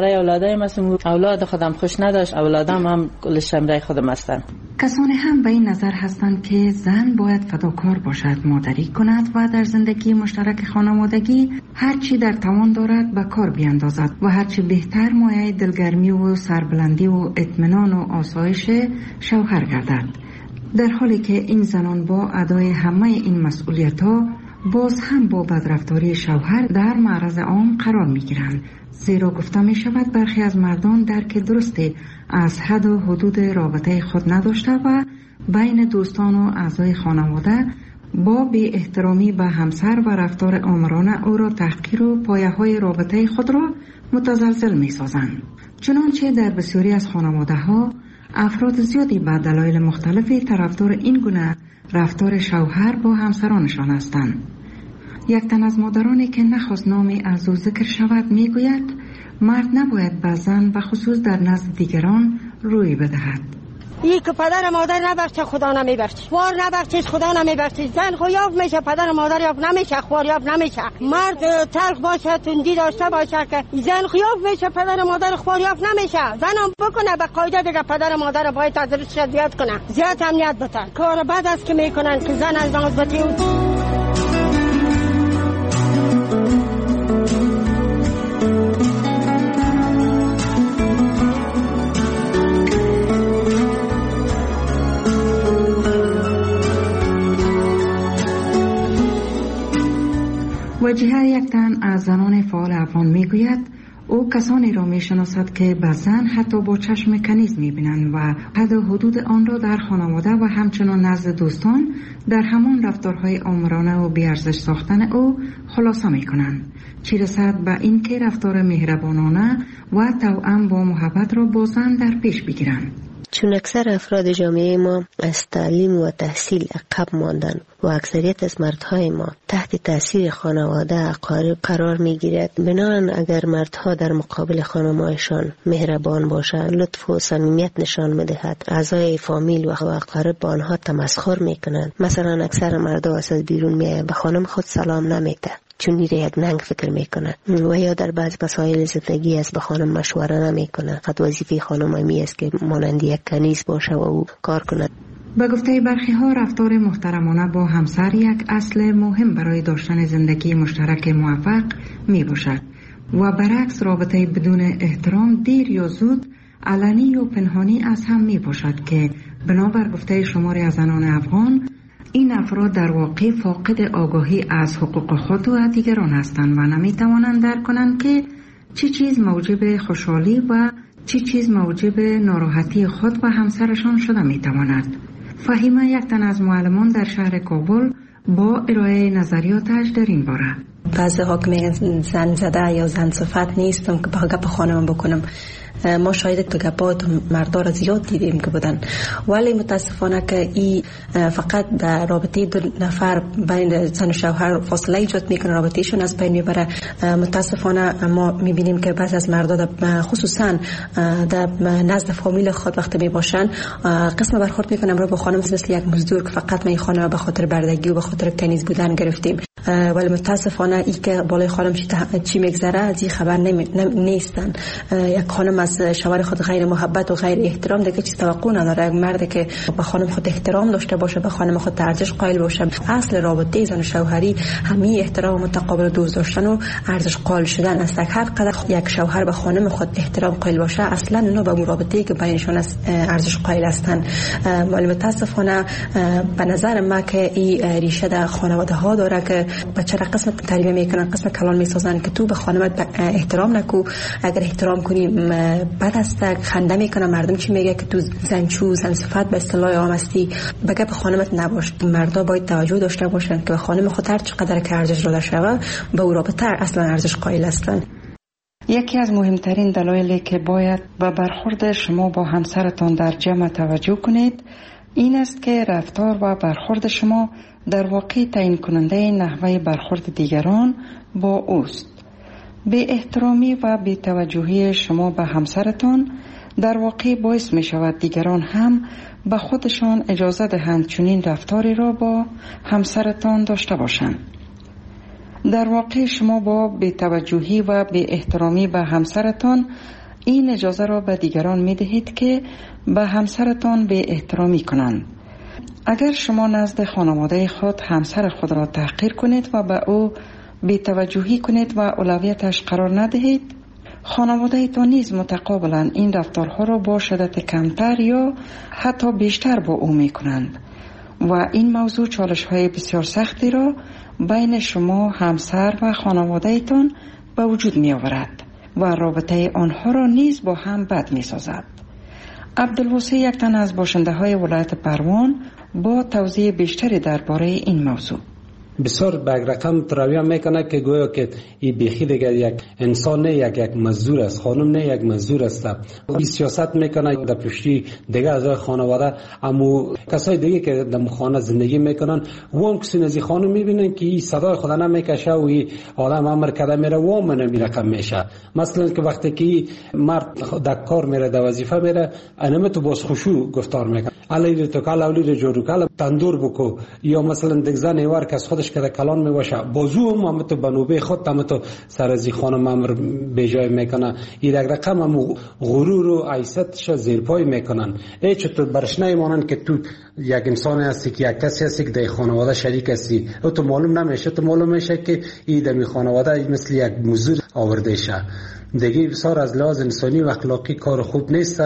دایم هستم، اولاد خودم خوش نداشت، اولادم هم کلش شمره خودم هستن. کسانی هم به این نظر هستند که زن باید فداکار باشد، مادری کند و در زندگی مشترک خانوادگی هرچی در توان دارد به کار بیاندازد و هرچی بهتر مایه دلگرمی و سربلندی و اطمینان و آسایش شوهر گردد. در حالی که این زنان با ادای همه این مسئولیت‌ها باز هم با بدرفتاری شوهر در معرض عام قرار می‌گیرند، زیرا گفته می‌شود برخی از مردان درک درستی از حد و حدود رابطه خود نداشته و بین دوستان و اعضای خانواده با بی احترامی به همسر و رفتار آمرانه او را تحقیر و پایه‌های رابطه خود را متزلزل می‌سازند. چنانچه در بسیاری از خانواده‌ها افراد زیادی به دلایل مختلفی طرفدار این گونه رفتار شوهر با همسرانشان هستند. یک تن از مادرانی که نخواست نامی از او ذکر شود میگوید مرد نباید به زن و خصوص در نزد دیگران روی بدهد. این که پدر مادر نبخشه خدا نمیبخشه، خوار نبخشه خدا نمیبخشه. زن خو یاب میشه، پدر مادر یاب نمیشه، خوار یاب نمیشه. مرد تلخ باشه، تندی داشته باشه که زن خو یاب میشه، پدر مادر خوار یاب نمیشه. زن هم بکنه به قاعده دیگه پدر مادر باید تدریس زیاد کنه، زیاد امنیت بده. کار بد است که میکنن که زن از نازبتی وجیه یک تن از زنان فعال افغان میگوید او کسانی را میشناسد که به زن حتی با چشم کنیز میبینند و حد و حدود آن را در خانواده و همچنان نزد دوستان در همان رفتارهای آمرانه و بیارزش ساختن او خلاصه میکنند، چی رسد به این که رفتار مهربانانه و توأم با محبت را با زن در پیش بگیرند. چون اکثر افراد جامعه ما از تعلیم و تحصیل عقب ماندن و اکثریت از مردهای ما تحت تاثیر خانواده اقارب قرار میگیرد، بنابراین اگر مردها در مقابل خانمایشان مهربان باشه، لطف و صمیمیت نشان میدهد، اعضای فامیل و اقارب با آنها تمسخر میکنند. مثلا اکثر مردها از بیرون میآیند به خانم خود سلام نمیده چون میره یک ننگ فکر میکنه، و یا در بعض مسائل زندگی از به خانم مشوره نمیکنه. خود وظیفه خانم همی است که مانند یک کنیز باشه و او کار کنه. به گفته برخی ها رفتار محترمانه با همسر یک اصل مهم برای داشتن زندگی مشترک موفق می باشد و برعکس رابطه بدون احترام دیر یا زود علنی و پنهانی از هم می باشد که بنابر گفته شماری از زنان افغان این افراد در واقع فاقد آگاهی از حقوق خود و دیگران هستند و نمی توانند درک کنند که چه چیز موجب خوشحالی و چه چیز موجب ناراحتی خود و همسرشان شده می تواند. فهیمه یک تن از معلمان در شهر کابل با ارائه نظریاتش در این باره. بعضی ها که میگن زن زده یا زن صفت نیستم که با گپ خانم بکنم. ما شاید تو گپات مردا را زیاد دیدیم که بودن، ولی متاسفانه که این فقط در رابطه دو نفر بین زن و شوهر فاصله ایجاد میکنه، رابطهشون از بین میبره. متاسفانه ما میبینیم که بعضی از مردا خصوصا در نزد فامیل خود وقتی میباشن قسم برخورد میکنن رو با خانم مثل یک مزدور که فقط ما این خانم به خاطر بردگی و به خاطر کنیز بودن گرفتیم. ولی متاسفانه ای که بالای خانم چی میگذره از این خبر نیستن. یک خانم از شوهر خود غیر محبت و غیر احترام دیگه چیز توقع نداره. یک مرد که به خانم خود احترام داشته باشه، به خانم خود ارزش قائل باشه، اصل رابطه زن و شوهری همین احترام متقابل دوست داشتن و ارزش قائل شدن است. هر قدر یک شوهر به خانم خود احترام قائل باشه، اصلا اونا به رابطه‌ای که بینشون است ارزش قائل هستند. ولی متاسفانه به نظر من که این ریشه در خانواده ها داره که بچه را قسم تربیت میکنن، قسم کلان میسازن که تو به خانمت احترام نکو، اگر احترام کنی بد است. خنده میکنه مردم چی میگه که تو زنچو زن صفت به اصطلاح عام هستی، بگه به خانمت نباش. مردا باید توجه داشته باشن که به خانم خود هر چقدر که ارزش داده شوه به او رابطه اصلا ارزش قائل هستن. یکی از مهمترین دلایلی که باید به برخورد شما با همسرتان در جمع توجه کنید این است که رفتار و برخورد شما در واقع تعیین کننده نحوه برخورد دیگران با اوست. بی احترامی و بی توجهی شما به همسرتان در واقع باعث می شود دیگران هم به خودشان اجازه دهند چنین رفتاری را با همسرتان داشته باشند. در واقع شما با بی توجهی و بی احترامی به همسرتان این اجازه را به دیگران می دهید که به همسرتان بی احترامی کنند. اگر شما نزد خانواده خود همسر خود را تحقیر کنید و به او بی توجهی کنید و اولویتش قرار ندهید، خانواده تان نیز متقابلا این رفتارها را با شدت کمتر یا حتی بیشتر با او می کنند و این موضوع چالش های بسیار سختی را بین شما همسر و خانواده تان به وجود می آورد و رابطه آنها را نیز با هم بد می سازد. عبدالواسع، یک تن از باشنده های ولایت پروان، با توضیح بیشتری درباره این موضوع. بسیار به رقم ترویه میکنه که گویا که این بیخی دیگه یک انسان نه، یک مزدور است، خانم نه یک مزدور است. این سیاست میکنه در پشتی دیگه از خانواده، اما کسای دیگه که در خانه زندگی میکنن و هم کسی نزی خانم میبینن که این صدای خدا نمیکشه و این آدم امر کرده میره و هم نمی رقم میشه. مثلا که وقتی که مرد در کار میره، در وظیفه میره، انمه تو باز خوشو گفتار میکنه، علی تو کالا اولی جورو کالا تندور بکو، یا مثلا دیگه زن ایوار که از خودش که کلان میباشه بازو هم تو بنوبه خود هم تو سر از خانم امر به جای میکنه. این رقم هم غرور و عیستش زیر پای میکنن. ای چطور برش نمیمانن که تو یک انسان هستی، که یک کسی هستی که در خانواده شریک هستی، تو معلوم نمیشه، تو معلوم میشه که این در خانواده مثل یک موضوع آورده شه. دیگه بسیار از لحاظ انسانی و اخلاقی کار خوب نیست.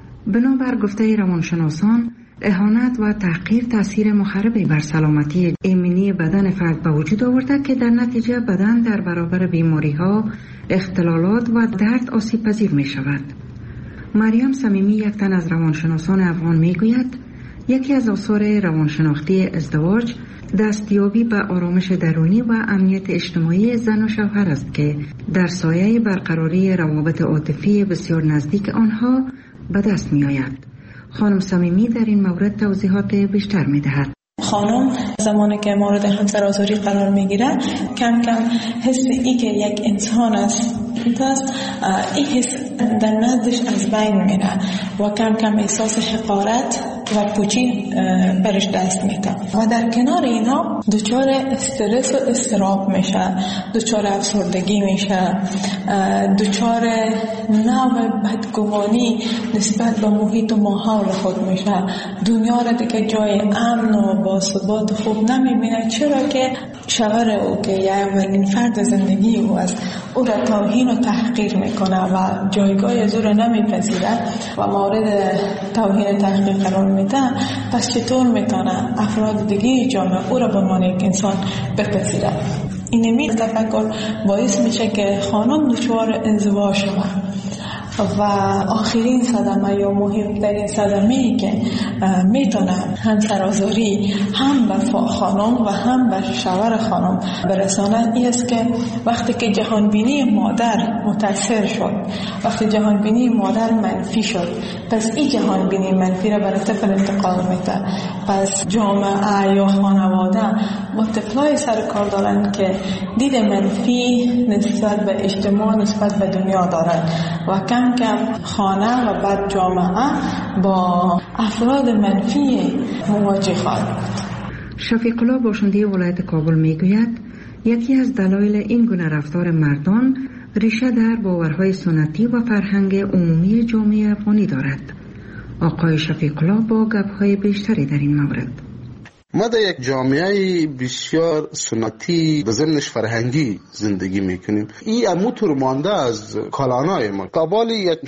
بنابر گفته روانشناسان، اهانت و تحقیر تاثیر مخربی بر سلامتی ایمنی بدن فرد به وجود آورده که در نتیجه بدن در برابر بیماری‌ها، اختلالات و درد آسیب پذیر می شود. مریم صمیمی، یک تن از روانشناسان افغان، می گوید یکی از آثار روانشناختی ازدواج دستیابی به آرامش درونی و امنیت اجتماعی زن و شوهر است که در سایه برقراری روابط عاطفی بسیار نزدیک آنها به دست می آید. خانم صمیمی در این مورد توضیحات بیشتر می دهد. خانم زمانی که مورد همسرآزاری قرار می گیره، کم کم حس ای که یک انسان است این حس در نزدش از بین میره و کم کم احساس حقارت و پوچی برش دست میده و در کنار اینا دچار استرس و اضطراب میشه، دچار افسردگی میشه، دچار نوع بدگمانی نسبت به محیط و ماحول خود میشه. دنیا را دیگه جای امن و باثبات خوب نمیبینه، چرا که شوهر او که یه اولین فرد زندگی او است او را توهین و تحقیر میکنه و جایگاه از او را نمیپذیره و مورد توهین تحقیر قرار میده. پس چطور میتونه افراد دیگه جامعه او را به عنوان یک انسان بپذیره؟ این تفکر باعث میشه که خانم دچار انزوا شود و آخرین صدمه یا مهمترین صدمه‌ای که میتونه همسرآزاری هم به خانم و هم به شوهر خانم برساند این است که وقتی که جهانبینی مادر متاثر شد، وقتی جهانبینی مادر منفی شد، پس این جهانبینی منفی را برای طفل انتقال میده. پس جامعه یا خانواده با طفلای سر کار دارن که دید منفی نسبت به اجتماع، نسبت به دنیا دارن و کم کم خانه و بعد جامعه با افراد منفی مواجه خواهد بود. شفیق الله باشنده ولایت کابل میگوید یکی از دلایل این گونه رفتار مردان ریشه در باورهای سنتی و فرهنگ عمومی جامعه افغانی دارد. آقای شفیق الله با گپ‌های بیشتری در این مورد. ما در یک جامعه بسیار سنتی به ضمنش فرهنگی زندگی میکنیم. این اموتور مانده از کالانای ما. قبال یک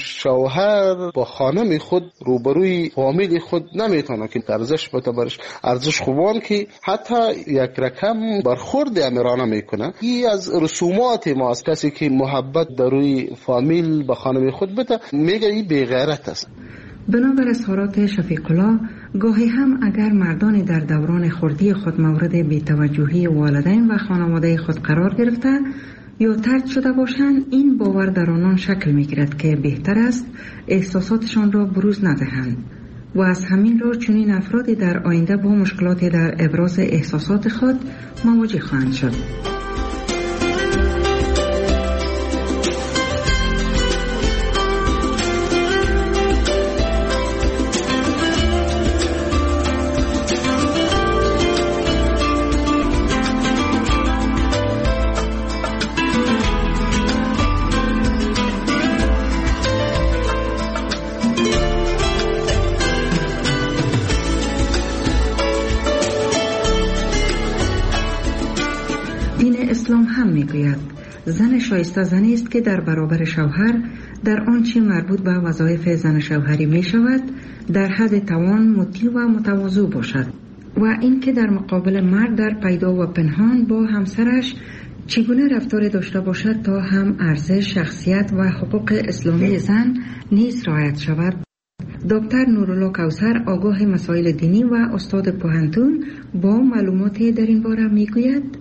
شوهر با خانم خود روبروی فامیل خود نمیتونه که ارزش بتبرش ارزش خوبان که حتی یک رقم برخورد امیرانه میکنه. این از رسومات ما است. کسی که محبت در روی فامیل با خانم خود بده میگه این بی‌غیرت است. بنابر اظهارات شفیق الله، گاهی هم اگر مردان در دوران خردی خود مورد بی‌توجهی والدین و خانواده خود قرار گرفته یا طرد شده باشند، این باور در آنان شکل می‌گیرد که بهتر است احساساتشان را بروز ندهند و از همین رو چنین افرادی در آینده با مشکلاتی در ابراز احساسات خود مواجه خواهند شد. میگوید زن شایسته زنی است که در برابر شوهر در آنچه مربوط به وظایف زن شوهری می شود در حد توان مطیع و متواضع باشد و اینکه در مقابل مرد در پیدا و پنهان با همسرش چگونه رفتار داشته باشد تا هم ارزش، شخصیت و حقوق اسلامی زن نیز رعایت شود. دکتر نورالله کوثر آگاه مسائل دینی و استاد پوهنتون با معلوماتی در این باره میگوید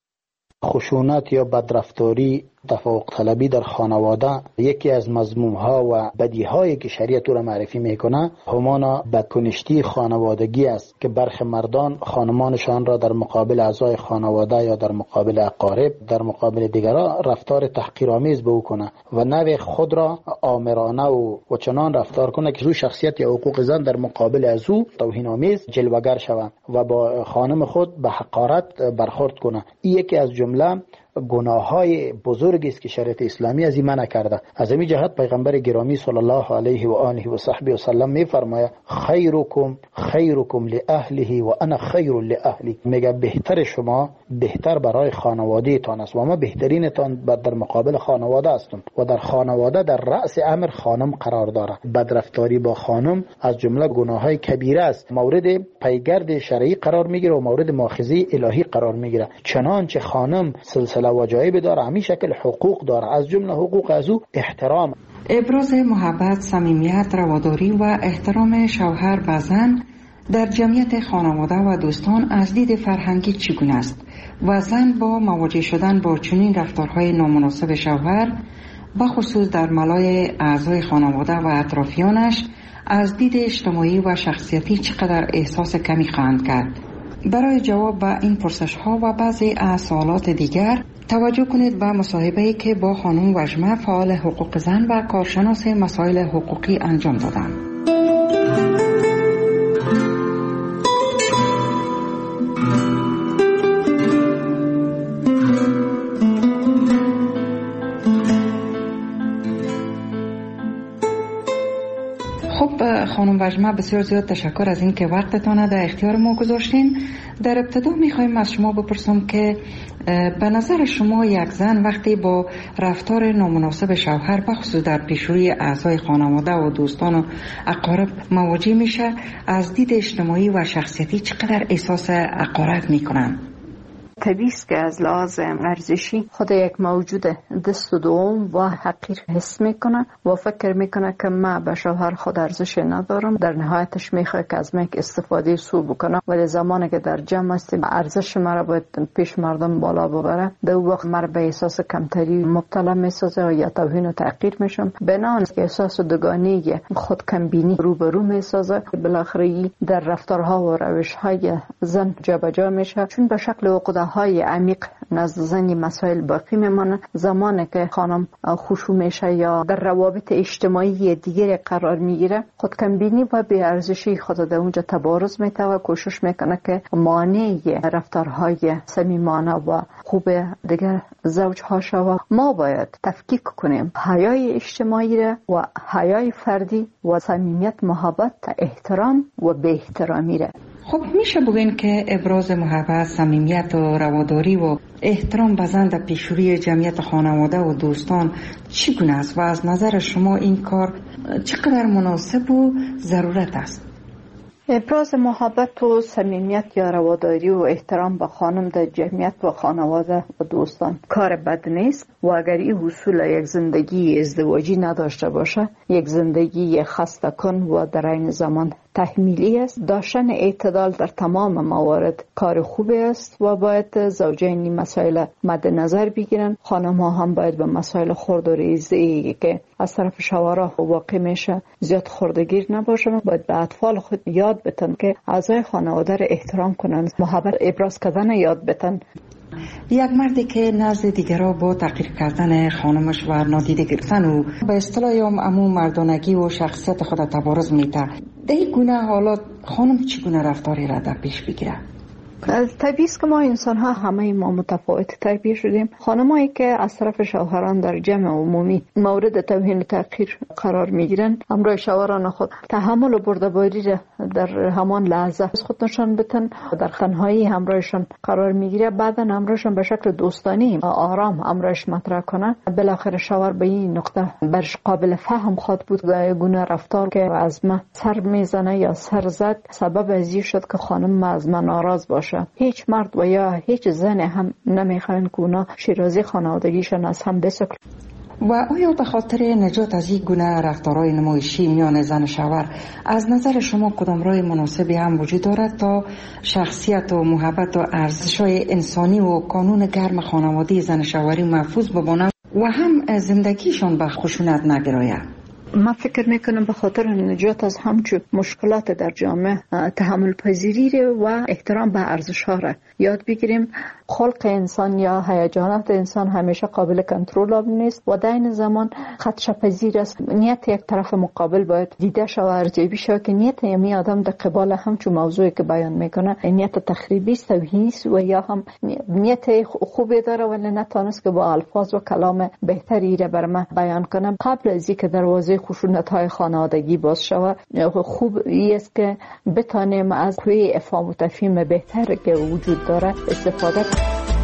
خشونت یا بدرفتاری، تفوق طلبی در خانواده یکی از مذموم‌ها و بدیهایی که شریعت او را معرفی میکنه همان بدکنشتی خانوادگی است که برخی مردان خانمانشان را در مقابل اعضای خانواده یا در مقابل اقارب در مقابل دیگران رفتار تحقیرآمیز به او کنه و نوع خود را آمرانه و چنان رفتار کنه که او شخصیت یا حقوق زن در مقابل از او توهین‌آمیز جلوگر شود و با خانم خود به حقارت برخورد کنه. این یکی از جمله گناه‌های بزرگی است که شریعت اسلامی از این منع کرده. از این جهت پیغمبر گرامی صلی الله علیه و آله و صحبه و سلم می‌فرماید خیرکم لاهله و انا خیر لاهلی. میگه بهتر شما بهتر برای خانواده تان است و ما بهترین تان در مقابل خانواده هستم و در خانواده در رأس امر خانم قرار داره. بدرفتاری با خانم از جمله گناه‌های کبیره است، مورد پیگرد شرعی قرار میگیره و مورد مؤاخذه الهی قرار میگیره. چنانچه خانم سلسله واجب داره، همین شکل حقوق داره، از جمله حقوق از او احترام. ابراز محبت، صمیمیت، رواداری و احترام شوهر و زن در جمعیت خانواده و دوستان از دید فرهنگی چگونه است و زن با مواجه شدن با چنین رفتارهای نامناسب شوهر بخصوص در ملای اعضای خانواده و اطرافیانش از دید اجتماعی و شخصیتی چقدر احساس کمی خواهند کرد؟ برای جواب به این پرسش ها و بعضی از سوالات دیگر توجه کنید به مصاحبه‌ای که با خانم وجمه فعال حقوق زن و کارشناس مسائل حقوقی انجام دادم. خانم وجمه بسیار زیاد تشکر از این که وقتتان در اختیار ما گذاشتین. در ابتدا میخوایم از شما بپرسم که به نظر شما یک زن وقتی با رفتار نامناسب شوهر بخصوص در پیشروی اعضای خانواده و دوستان و اقارب مواجه میشه از دید اجتماعی و شخصیتی چقدر احساس حقارت میکنن؟ طبیعی است که از لحاظ ارزشی خود یک موجود دست و دوم و حقیر حس میکنه و فکر میکنه که من به شوهر خود ارزش ندارم. در نهایتش میخواد که از من استفاده سو بکنه، ولی زمانی که در جمع هستیم ارزش مرا باید پیش مردم بالا ببره، در اون وقت مرا به احساس کمتری مبتلا میسازه و یا توهین و تحقیر میشم. بنابراین احساس دوگانگی خود کمبینی روبرو میسازه. بالاخره در رفتارها و روشهای زن جابجا میشه، چون به شکل عقده های عمیق نزد زنی مسائل باقی میمانه. زمانی که خانم خشوع میشه یا در روابط اجتماعی دیگری قرار میگیره، خودکمبینی و بی‌ارزشی خود در اونجا تبارز میده و کوشش میکنه که مانع رفتارهای صمیمانه و خوب دیگر زوجها شود. ما باید تفکیک کنیم حیای اجتماعی را و حیای فردی و صمیمیت، محبت، احترام و بی احترامی را. خب میشه بگین که ابراز محبت، صمیمیت و رواداری و احترام به زن در پیشروی جمعیت خانواده و دوستان چگونه است و از نظر شما این کار چقدر مناسب و ضرورت است؟ ابراز محبت و صمیمیت یا رواداری و احترام به خانم در جمعیت و خانواده و دوستان کار بد نیست و اگر این حصول یک زندگی ازدواجی نداشته باشه، یک زندگی خسته کن و در این زمان تحمیلی است. داشتن اعتدال در تمام موارد کار خوبی است و باید زوجین مسائل مد نظر بگیرن. خانم ها هم باید به مسائل خرد و ریزی که از طرف شوهرها واقع میشه زیاد خردگیر نباشن. باید به اطفال خود یاد بتن که اعضای خانواده را احترام کنن، محبت ابراز کردن یاد بتن. یک مردی که نزد دیگرها با تحقیر کردن خانمش و نادیده گرفتن و به اصطلاح امو مردانگی و شخصیت خود تبارز میده، در این گونه حالات خانم چگونه رفتاری را در پیش بگیره؟ طبیعی است که ما انسان ها همه ما متفاوت تربیت شدیم. خانمایی که از طرف شوهران در جمع عمومی مورد توهین و تحقیر قرار میگیرن، همراه شوهران خود تحمل و بردباری در همان لحظه از خود نشان بدن، در تنهایی همراهشان قرار میگیره، بعدا همراهشان به شکل دوستانه آرام همراهش مطرح کنن. بالاخره شوهر به این نقطه برش قابل فهم خود بود گونه رفتار که از من سر میزنه یا سر زد سبب ازی شد که خانم از من ناراض باشه. هیچ مرد و یا هیچ زن هم نمیخواین که اونا شیرازی خانوادگیشان از هم بسکل. و آیا به خاطر نجات از این گونه رفتارهای نمایشی میان زن و شوهر از نظر شما کدام راه مناسبی هم وجود دارد تا شخصیت و محبت و ارزش‌های انسانی و کانون گرم خانوادگی زن شوهری محفوظ بمانند و هم زندگیشان به خشونت نگراید؟ من فکر میکنم به خاطر نجات از همچون مشکلات در جامعه تحمل پذیری و احترام به ارزش ها را یاد بگیریم. خلق انسان یا هیجانات انسان همیشه قابل کنترل نیست و در این زمان خدشه پذیر است. نیت یک طرف مقابل باید دیده شود و ارزیابی شود که نیت یمی آدم در قبال همچون موضوعی که بیان میکنه نیت تخریبی است، توهینی است و یا هم نیت خوبی داره ولی نتونست که با الفاظ و کلام بهتری را بر من بیان کنم. قبل از اینکه دروازه خشونت‌های خانوادگی باز شود، خوب است که بتانیم از قوه افهام و تفهیم بهتر که وجود داره استفاده کنیم.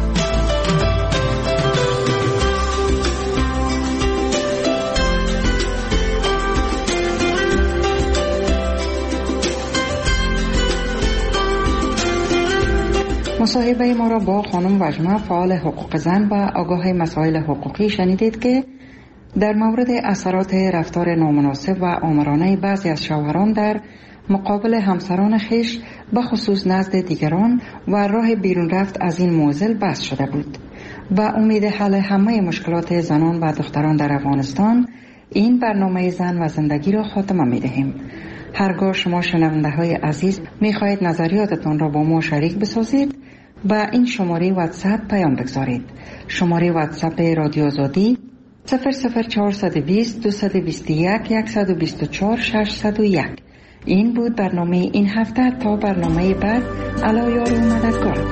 مصاحبه ما را با خانم وجمه فعال حقوق زن و آگاه مسائل حقوقی شنیدید که در مورد اثرات رفتار نامناسب و آمرانه بعضی از شوهران در مقابل همسران خویش به خصوص نزد دیگران و راه بیرون رفت از این معضل بحث شده بود و امید حل همه مشکلات زنان و دختران در افغانستان این برنامه زن و زندگی را خاتمه می دهیم. هرگاه شما شنونده های عزیز می خواهید نظریاتتان را با ما شریک بسازید و این شماره واتساپ پیام بگذارید. شماره واتساپ رادیو آزادی 00420 221 124 601. این بود برنامه این هفته. تا برنامه بعد، علا یار و مددگار.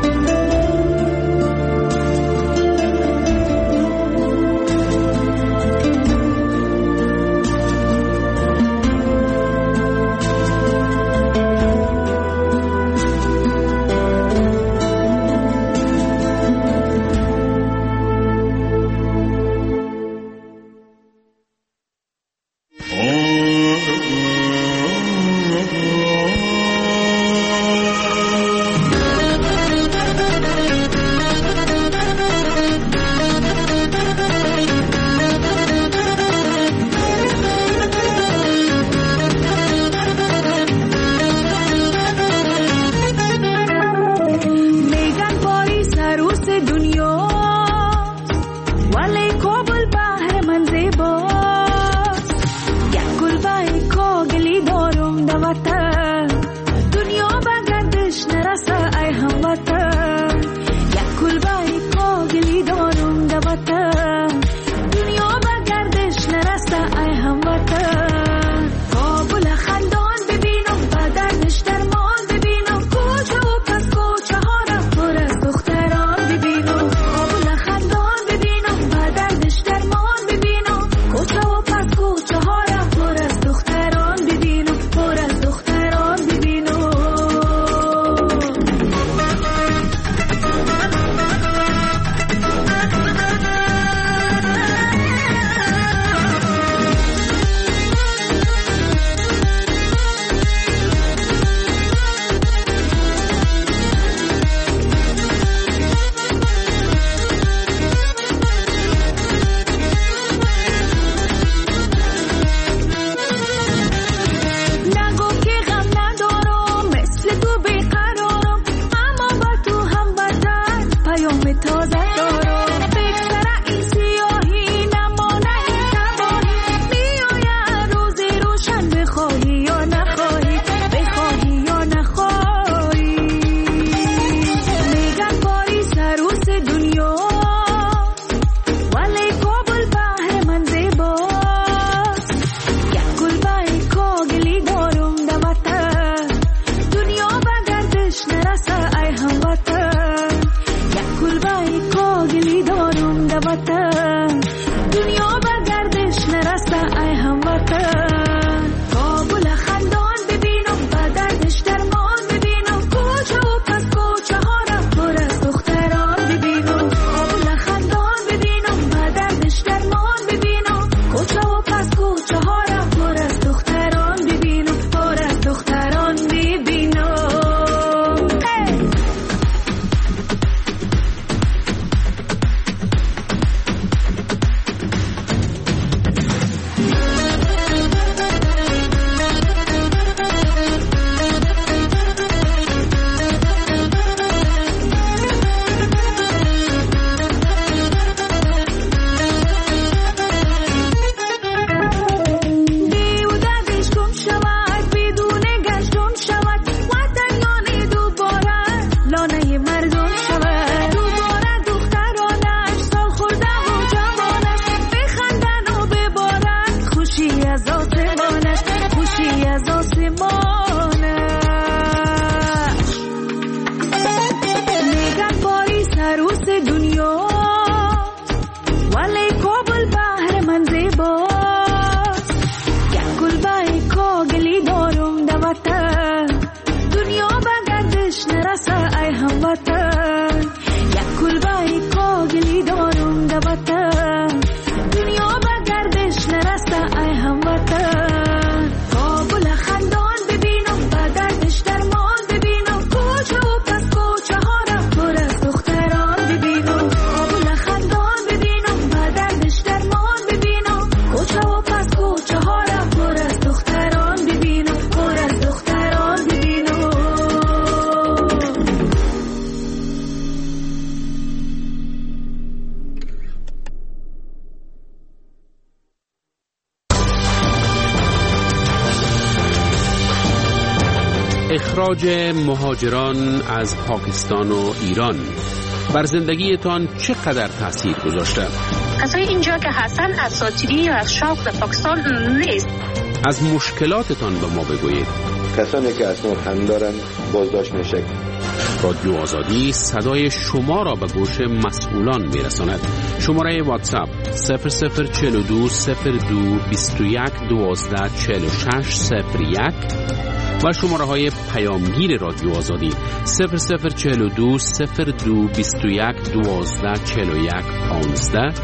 اخراج مهاجران از پاکستان و ایران بر زندگیتان چقدر تأثیر گذاشته؟ کسایی اینجا که هستن اساطیری یا از شوق در پاکستان نیست. از مشکلاتتان به ما بگویید. کسانی که اسناد هم دارن بازداشت میشه. رادیو آزادی صدای شما را به گوش مسئولان میرساند. شماره واتساپ 0042 02 21 12 46 01 و شماره های پیامگیر رادیو آزادی 0042 02 21 12 41 15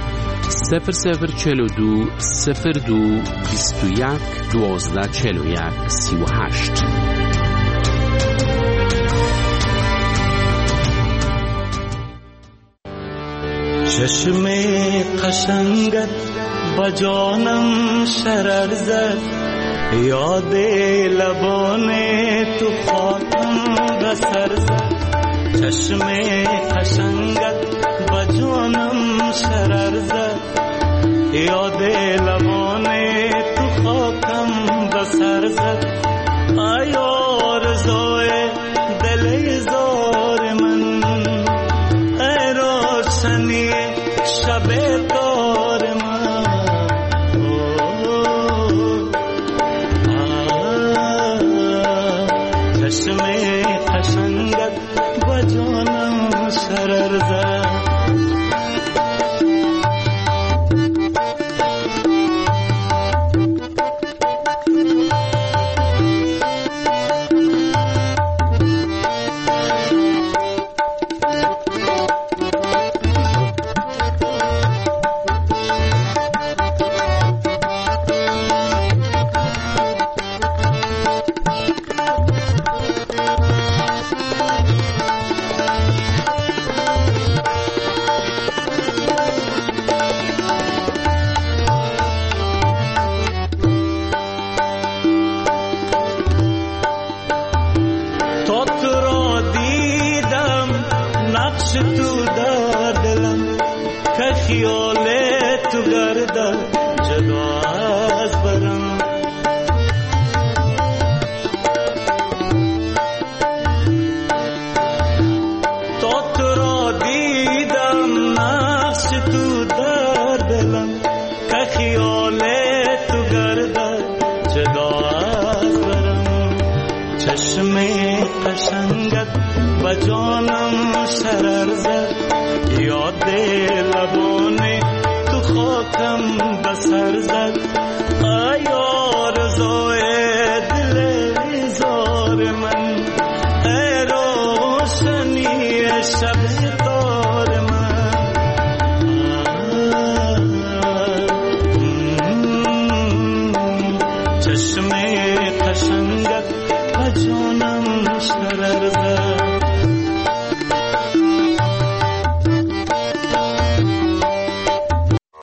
0042 02 21 12 41 38. چشم قشنگت با جانم شرر زد، یاد لبان تو خاکم بسر زد. چشم قشنگت با جانم شرر زد، یاد لبان تو خاکم بسر زد. ای آرزوی دل زار من، ای روشنی شب تار من. چشم قشنگت با جانم شرر زد. با جانم شرر زد، یاد لبان تو خاکم بسر زد.